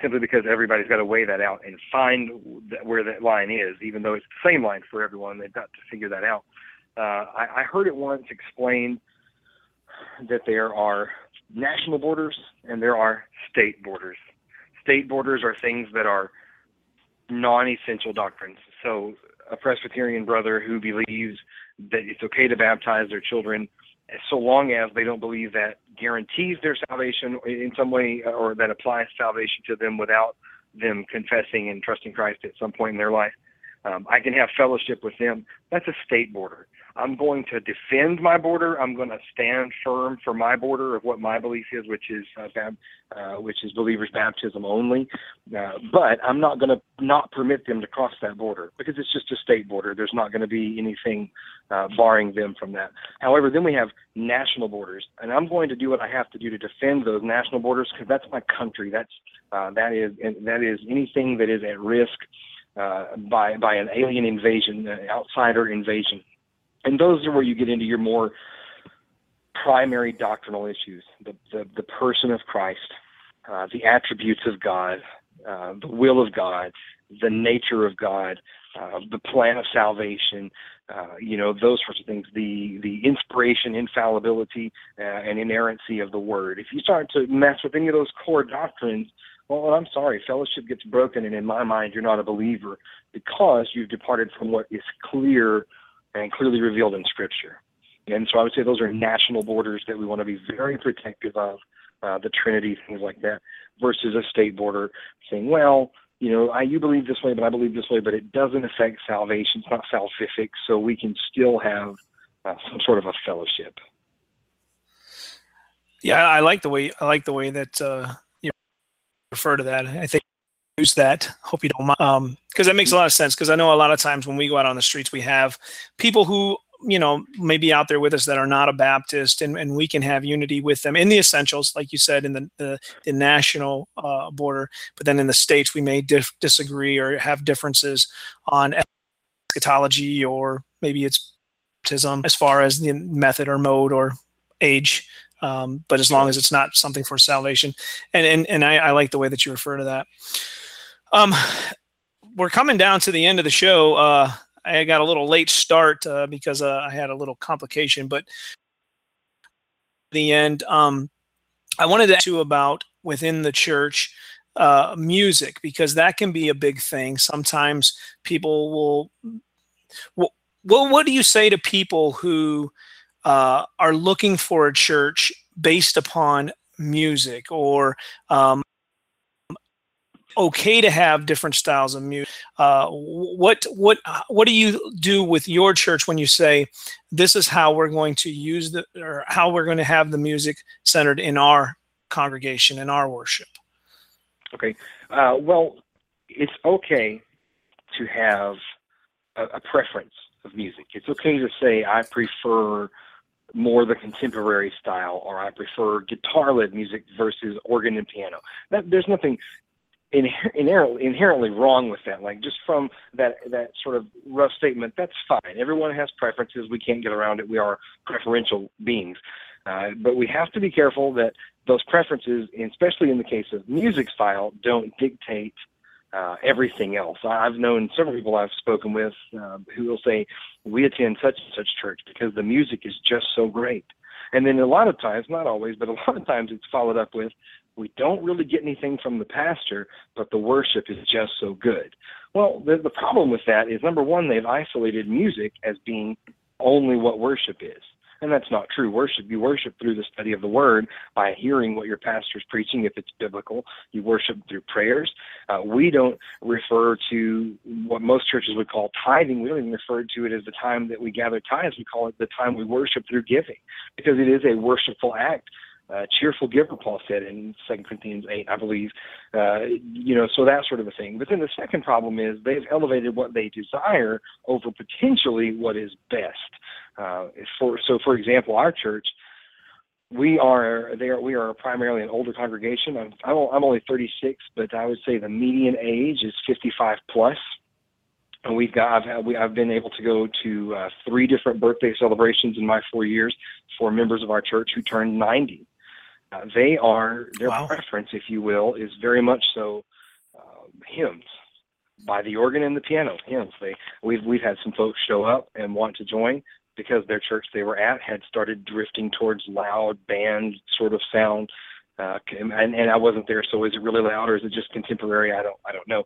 simply because everybody's got to weigh that out and find where that line is, even though it's the same line for everyone. They've got to figure that out. I heard it once explained that there are national borders and there are state borders. State borders are things that are non-essential doctrines. So a Presbyterian brother who believes that it's okay to baptize their children so long as they don't believe that guarantees their salvation in some way, or that applies salvation to them without them confessing and trusting Christ at some point in their life, I can have fellowship with them. That's a state border. I'm going to defend my border. I'm going to stand firm for my border of what my belief is, which is believers' baptism only. But I'm not going to not permit them to cross that border, because it's just a state border. There's not going to be anything barring them from that. However, then we have national borders, and I'm going to do what I have to do to defend those national borders, because that's my country. That is anything that is at risk by an alien invasion, an outsider invasion. And those are where you get into your more primary doctrinal issues, the person of Christ, the attributes of God, the will of God, the nature of God, the plan of salvation, those sorts of things, the inspiration, infallibility, and inerrancy of the Word. If you start to mess with any of those core doctrines, well, I'm sorry, fellowship gets broken, and in my mind, you're not a believer, because you've departed from what is clear and clearly revealed in Scripture. And so I would say those are national borders that we want to be very protective of, the Trinity, things like that, versus a state border saying, well, you believe this way, but I believe this way, but it doesn't affect salvation. It's not salvific, so we can still have some sort of a fellowship. Yeah, I like the way that you refer to that. I think use that. Hope you don't mind, because that makes a lot of sense. Because I know a lot of times when we go out on the streets, we have people who may be out there with us that are not a Baptist, and we can have unity with them in the essentials, like you said, in the national border. But then in the states, we may disagree or have differences on eschatology, or maybe it's baptism as far as the method or mode or age. But as long as it's not something for salvation, and I like the way that you refer to that. We're coming down to the end of the show. I got a little late start because I had a little complication, but the end, I wanted to ask you about within the church music, because that can be a big thing. Sometimes people will. What do you say to people who are looking for a church based upon music, or okay to have different styles of music? What do you do with your church when you say this is how we're going to use or how we're going to have the music centered in our congregation, in our worship? Okay. Well, it's okay to have a preference of music. It's okay to say, I prefer more the contemporary style, or I prefer guitar-led music versus organ and piano. There's nothing inherently wrong with that. Like, just from that sort of rough statement, that's fine. Everyone has preferences. We can't get around it. We are preferential beings. But we have to be careful that those preferences, especially in the case of music style, don't dictate everything else. I've known several people I've spoken with who will say, we attend such and such church because the music is just so great. And then a lot of times, not always, but a lot of times it's followed up with, we don't really get anything from the pastor, but the worship is just so good. Well, the problem with that is, number one, they've isolated music as being only what worship is. And that's not true. You worship through the study of the Word, by hearing what your pastor's preaching, if it's biblical. You worship through prayers. We don't refer to what most churches would call tithing. We don't even refer to it as the time that we gather tithes. We call it the time we worship through giving, because it is a worshipful act. Cheerful giver, Paul said in 2 Corinthians 8, I believe. So that sort of a thing. But then the second problem is they've elevated what they desire over potentially what is best. For example, our church, we are primarily an older congregation. I'm only 36, but I would say the median age is 55 plus. And I've been able to go to 3 different birthday celebrations in my 4 years for members of our church who turned 90. Their Wow. preference, if you will, is very much so hymns by the organ and the piano. Hymns. We've had some folks show up and want to join because their church they were at had started drifting towards loud band sort of sound. And I wasn't there, so is it really loud or is it just contemporary? I don't know.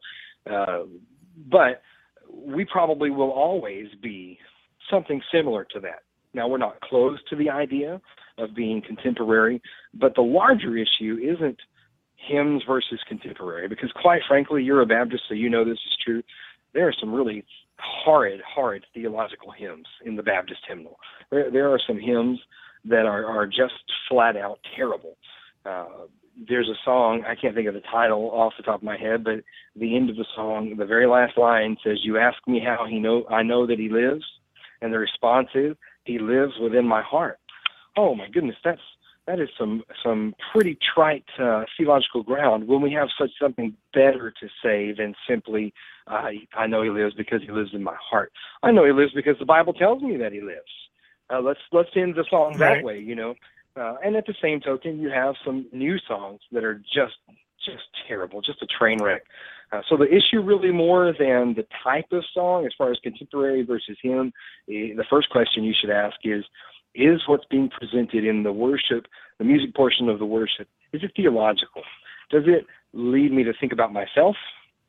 But we probably will always be something similar to that. Now, we're not close to the idea of being contemporary, but the larger issue isn't hymns versus contemporary, because quite frankly, you're a Baptist, so you know this is true. There are some really horrid theological hymns in the Baptist hymnal. There are some hymns that are just flat out terrible. There's a song, I can't think of the title off the top of my head, but the end of the song, the very last line says, "You ask me how I know that he lives," and the response is, "He lives within my heart." Oh my goodness, that is some pretty trite theological ground when we have something better to say than simply, I know he lives because he lives in my heart. I know he lives because the Bible tells me that he lives. Let's end the song that way, you know. And at the same token, you have some new songs that are just terrible, just a train wreck. So the issue really more than the type of song, as far as contemporary versus hymn, the first question you should ask is what's being presented in the worship, the music portion of the worship, is it theological? Does it lead me to think about myself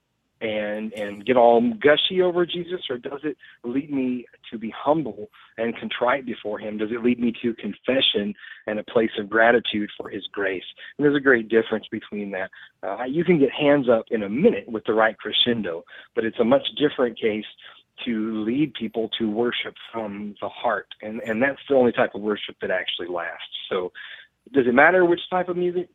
and get all gushy over Jesus, or does it lead me to be humble and contrite before him? Does it lead me to confession and a place of gratitude for his grace? And there's a great difference between that. You can get hands up in a minute with the right crescendo, but it's a much different case to lead people to worship from the heart, and that's the only type of worship that actually lasts. So does it matter which type of music?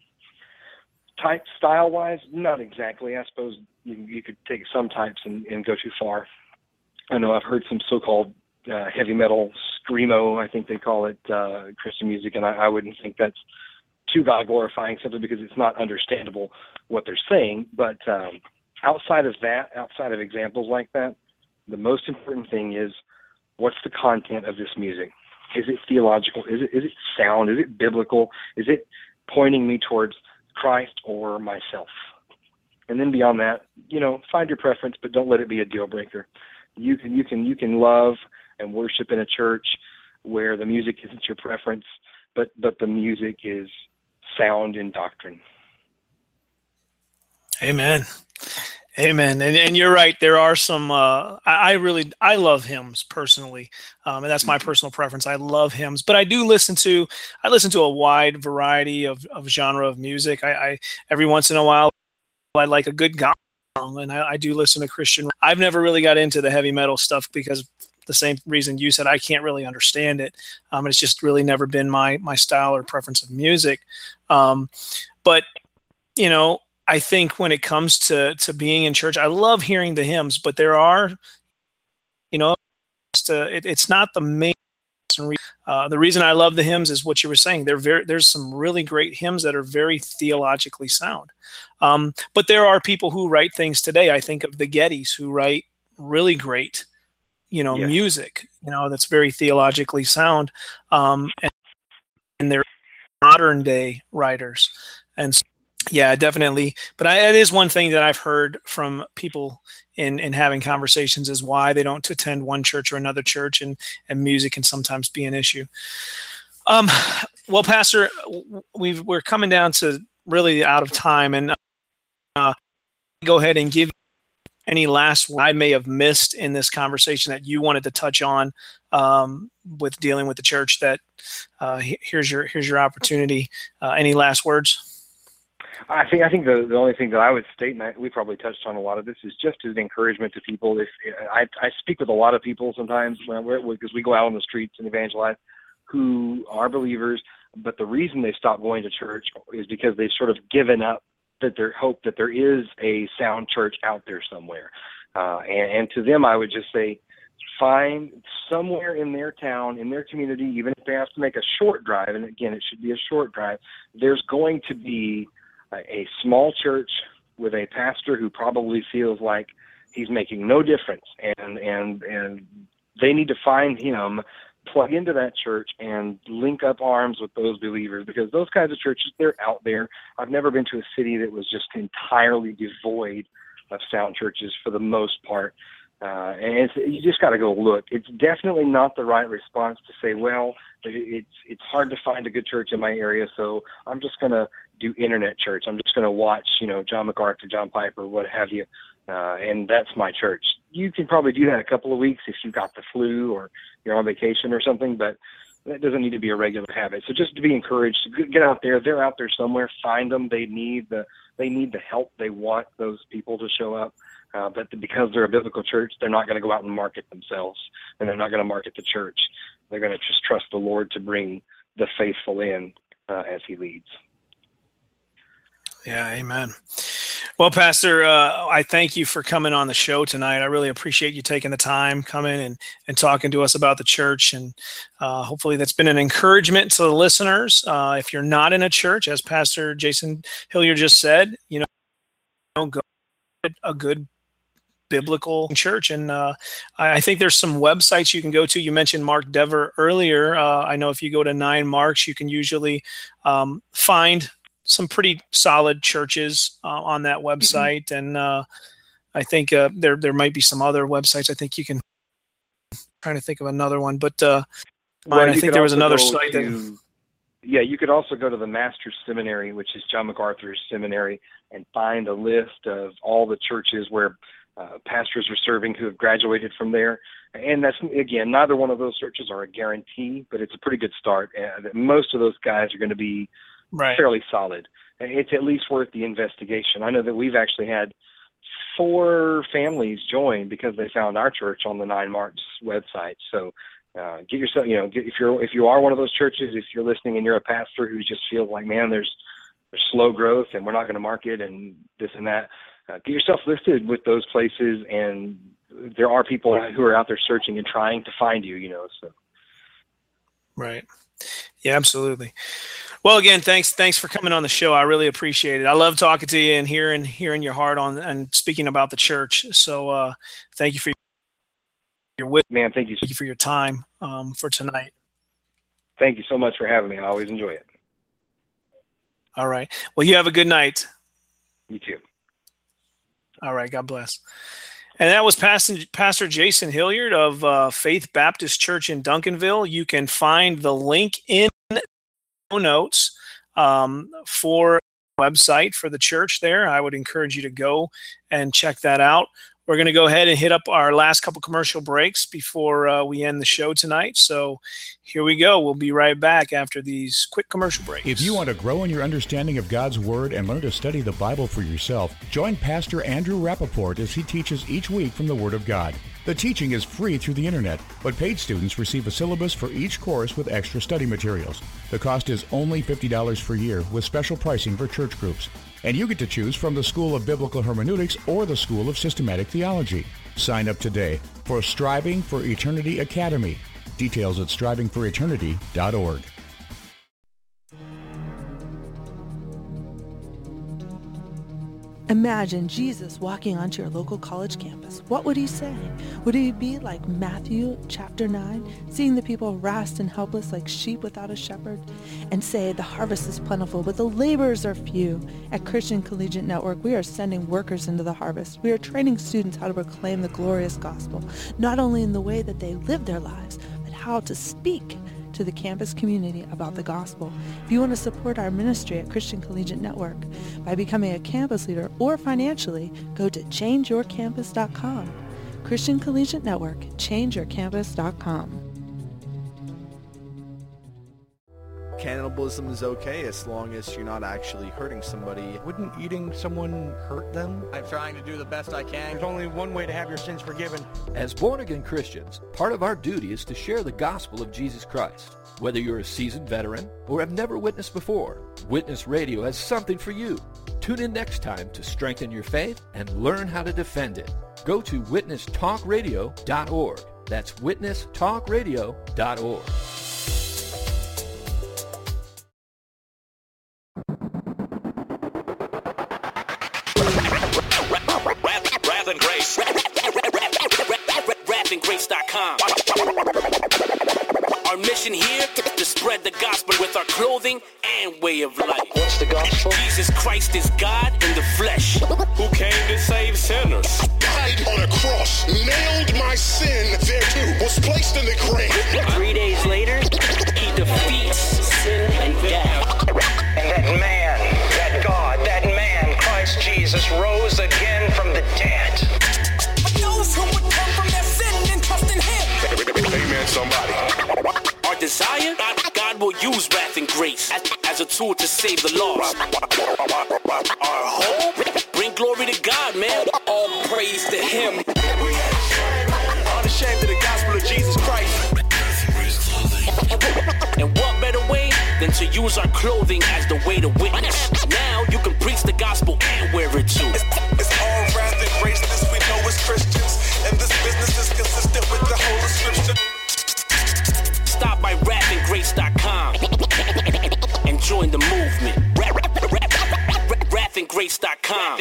Type style-wise, not exactly. I suppose you could take some types and go too far. I know I've heard some so-called heavy metal screamo, I think they call it, Christian music, and I wouldn't think that's too God-glorifying simply because it's not understandable what they're saying. But outside of that, outside of examples like that, the most important thing is, what's the content of this music? Is it theological? Is it sound? Is it biblical? Is it pointing me towards Christ or myself? And then beyond that, find your preference, but don't let it be a deal breaker. You can love and worship in a church where the music isn't your preference, but the music is sound in doctrine. Amen. Amen. And you're right. There are some, I love hymns personally. And that's my personal preference. I love hymns, but I listen to a wide variety of genre of music. I every once in a while, I like a good gospel song, and I do listen to Christian. I've never really got into the heavy metal stuff because the same reason you said, I can't really understand it. It's just really never been my style or preference of music. But I think when it comes to being in church, I love hearing the hymns, but there are, it's not the main reason. The reason I love the hymns is what you were saying. There's some really great hymns that are very theologically sound. But there are people who write things today. I think of the Gettys, who write really great, Yes. music, that's very theologically sound. And they're modern day writers. And so, yeah, definitely. But it is one thing that I've heard from people in having conversations is why they don't attend one church or another church, and music can sometimes be an issue. Well, Pastor, we're coming down to really out of time, and go ahead and give any last word I may have missed in this conversation that you wanted to touch on with dealing with the church. That here's your opportunity. Any last words? I think the only thing that I would state, and we probably touched on a lot of this, is just as an encouragement to people. If I speak with a lot of people sometimes because we go out on the streets and evangelize, who are believers, but the reason they stop going to church is because they've sort of given up their hope that there is a sound church out there somewhere. And to them, I would just say, find somewhere in their town, in their community, even if they have to make a short drive, and again, it should be a short drive, there's going to be a small church with a pastor who probably feels like he's making no difference, and they need to find him plug into that church and link up arms with those believers, because those kinds of churches, they're out there. I've never been to a city that was just entirely devoid of sound churches for the most part. And you just got to go look. It's definitely not the right response to say, well, it's hard to find a good church in my area, so I'm just going to do internet church. I'm just going to watch, John MacArthur, John Piper, what have you, and that's my church. You can probably do that a couple of weeks if you got the flu or you're on vacation or something, but that doesn't need to be a regular habit. So just to be encouraged, to get out there. They're out there somewhere. Find them. They need the help. They want those people to show up. But because they're a biblical church, they're not going to go out and market themselves, and they're not going to market the church. They're going to just trust the Lord to bring the faithful in as he leads. Yeah, amen. Well, Pastor, I thank you for coming on the show tonight. I really appreciate you taking the time, coming and talking to us about the church. And hopefully that's been an encouragement to the listeners. If you're not in a church, as Pastor Jason Hilliard just said, go to a good biblical church. And I think there's some websites you can go to. You mentioned Mark Dever earlier. I know if you go to 9 Marks, you can usually find some pretty solid churches on that website. Mm-hmm. And I think there might be some other websites. I think you can, trying to think of another one, but I think there was another site you could also go to the Master's Seminary, which is John MacArthur's seminary, and find a list of all the churches where pastors are serving who have graduated from there. And that's, again, neither one of those churches are a guarantee, but it's a pretty good start. Most of those guys are going to be fairly solid. It's at least worth the investigation. I know that we've actually had 4 families join because they found our church on the 9 Marks website. So get yourself, if you are one of those churches, if you're listening and you're a pastor who just feels like, man, there's slow growth and we're not going to market and this and that, get yourself listed with those places. And there are people who are out there searching and trying to find you, so. Right. Yeah, absolutely. Well, again, thanks for coming on the show. I really appreciate it. I love talking to you and hearing your heart on and speaking about the church. So thank you for your wit. Man, thank you for your time for tonight. Thank you so much for having me. I always enjoy it. All right. Well, you have a good night. You too. All right. God bless. And that was Pastor Jason Hilliard of Faith Baptist Church in Duncanville. You can find the link in the notes for the website for the church there. I would encourage you to go and check that out. We're going to go ahead and hit up our last couple commercial breaks before we end the show tonight. So here we go. We'll be right back after these quick commercial breaks. If you want to grow in your understanding of God's Word and learn to study the Bible for yourself, join Pastor Andrew Rappaport as he teaches each week from the Word of God. The teaching is free through the internet, but paid students receive a syllabus for each course with extra study materials. The cost is only $50 per year with special pricing for church groups. And you get to choose from the School of Biblical Hermeneutics or the School of Systematic Theology. Sign up today for Striving for Eternity Academy. Details at strivingforeternity.org. Imagine Jesus walking onto your local college campus. What would he say? Would he be like Matthew chapter 9, seeing the people harassed and helpless like sheep without a shepherd, and say, the harvest is plentiful, but the laborers are few? At Christian Collegiate Network, we are sending workers into the harvest. We are training students how to proclaim the glorious gospel, not only in the way that they live their lives, but how to speak to the campus community about the gospel. If you want to support our ministry at Christian Collegiate Network by becoming a campus leader or financially, go to changeyourcampus.com. Christian Collegiate Network, changeyourcampus.com. Cannibalism is okay as long as you're not actually hurting somebody. Wouldn't eating someone hurt them? I'm trying to do the best I can. There's only one way to have your sins forgiven. As born-again Christians, part of our duty is to share the gospel of Jesus Christ. Whether you're a seasoned veteran or have never witnessed before, Witness Radio has something for you. Tune in next time to strengthen your faith and learn how to defend it. Go to witnesstalkradio.org. That's witnesstalkradio.org. Rappinggrace.com. Our mission here to spread the gospel with our clothing and way of life. What's the gospel? Jesus Christ is God in the flesh, who came to save sinners. Died on a cross, nailed my sin there too, was placed in the grave. 3 days later, he defeats sin and death. And that man, that God, that man, Christ Jesus, rose again from the dead. Those who would turn from their sin and trust in him. Amen, somebody. Our desire, God will use wrath and grace as a tool to save the lost. Our hope, bring glory to God, man. All praise to him. Unashamed of the gospel of Jesus Christ. And what better way than to use our clothing as the way to witness? Now you can preach the gospel and wear it too. It's all wrath and grace, this we know as Christians. And this business is consistent with the Holy Scripture. Stop by wrathandgrace.com and join the movement. Wrathandgrace.com.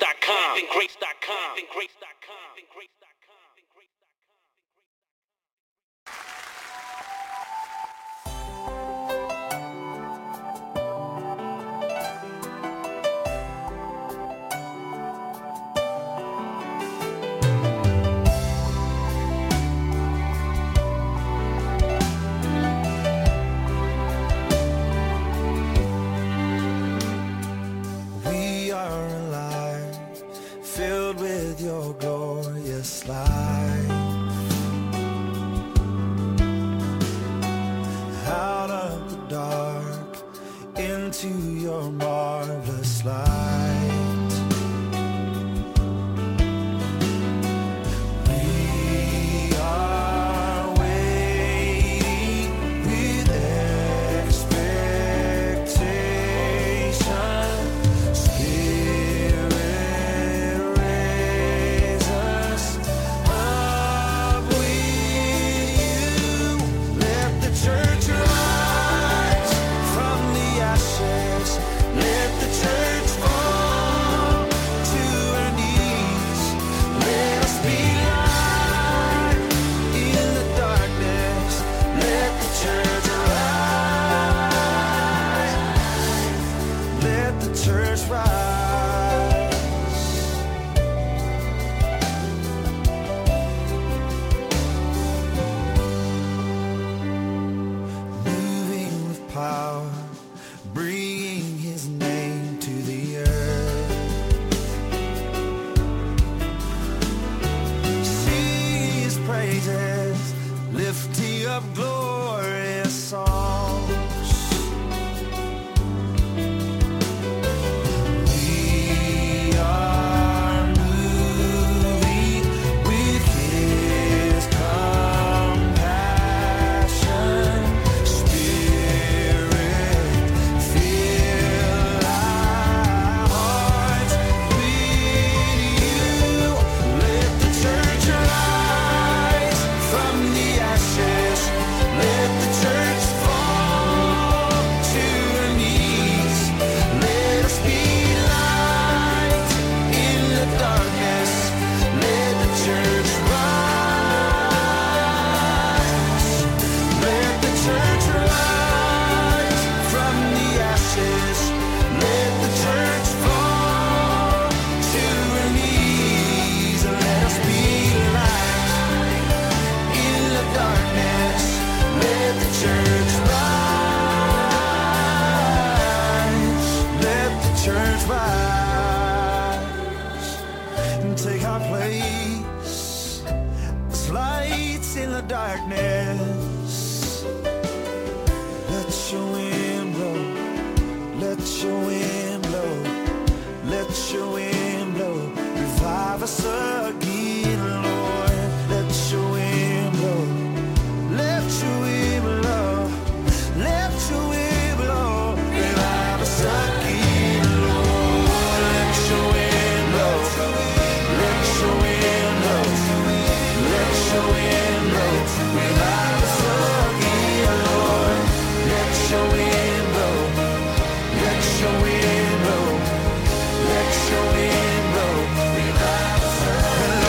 We are alive, filled with your glorious light. Out of the dark, into your marvelous light. We are waiting with expectation. Spirit, raise us up with you. Let the church rise from the ashes. Let the church fall to her knees. Let us be light in the darkness. Let the church rise. Let the church rise. Moving with power, bringing his name to the earth. Sing his praises, lifting up glorious songs. We are moving with his compassion. Spirit, fill our hearts with you. Let the church rise from the ashes. Let the church fall to her knees. Let us be light in the darkness. Let the church rise. Let the church rise from the ashes. Let the church fall to her knees. Let us be light in the darkness. Let the church rise. Let the church rise and take our place as lights in the darkness. Let your wind blow. Let your wind blow. Let your wind blow. Revive us again, Lord. Let your wind blow. Let your wind blow. Let your wind blow. Revive us again, Lord. Let your wind blow. Let your wind blow. Let your wind blow. Revive us again, Lord. Let your wind blow. Let your wind blow. Let your wind blow. Revive us again.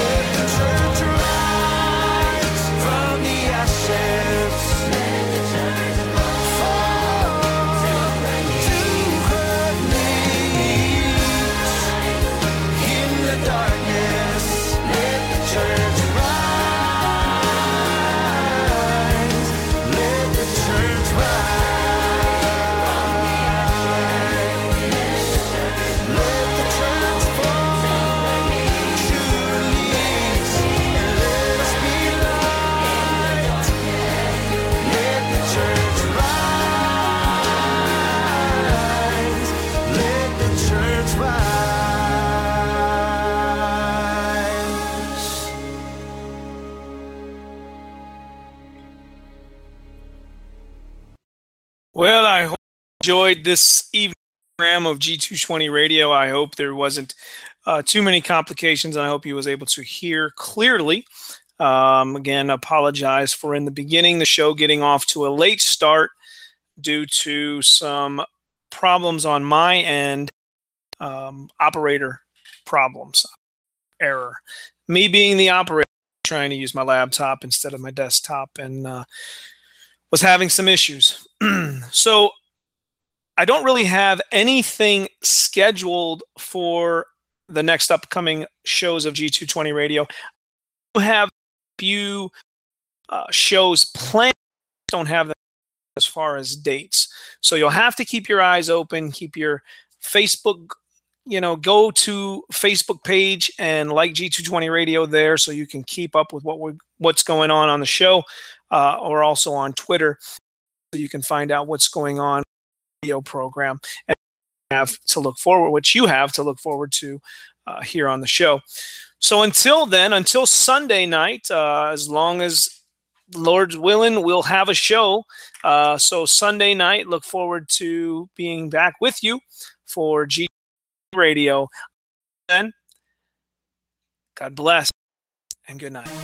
Well, I hope you enjoyed this evening program of G220 Radio. I hope there wasn't too many complications, and I hope you was able to hear clearly. Again, apologize for in the beginning the show getting off to a late start due to some problems on my end, operator problems, error. Me being the operator, trying to use my laptop instead of my desktop, and was having some issues. So I don't really have anything scheduled for the next upcoming shows of G220 Radio. I have a few shows planned. Don't have them as far as dates. So you'll have to keep your eyes open, keep your Facebook, go to Facebook page and like G220 Radio there so you can keep up with what's going on the show, or also on Twitter so you can find out what's going on in the video program and you have to look forward to here on the show. So until then, until Sunday night, as long as Lord's willing, we'll have a show. So Sunday night, look forward to being back with you for G Radio. Then, God bless and good night.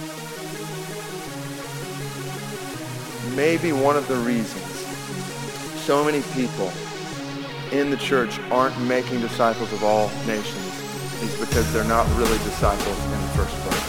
Maybe one of the reasons so many people in the church aren't making disciples of all nations is because they're not really disciples in the first place.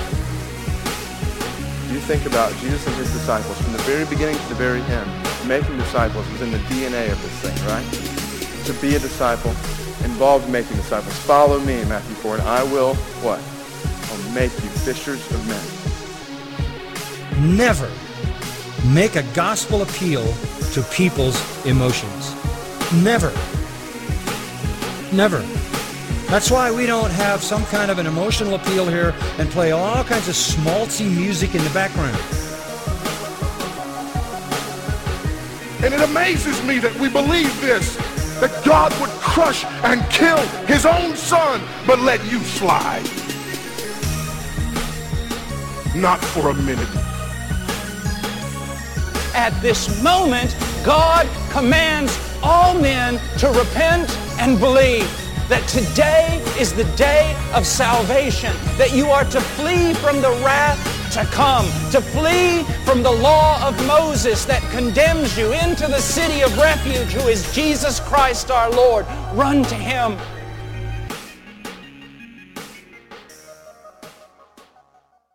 You think about Jesus and his disciples from the very beginning to the very end. Making disciples was in the DNA of this thing, right? To be a disciple involved making disciples. Follow me, Matthew 4, and I will, what? I'll make you fishers of men. Never make a gospel appeal to people's emotions. Never. Never. That's why we don't have some kind of an emotional appeal here and play all kinds of schmaltzy music in the background. And it amazes me that we believe this, that God would crush and kill his own son, but let you slide. Not for a minute. At this moment, God commands all men to repent and believe that today is the day of salvation, that you are to flee from the wrath to come, to flee from the law of Moses that condemns you into the city of refuge, who is Jesus Christ our Lord. Run to him.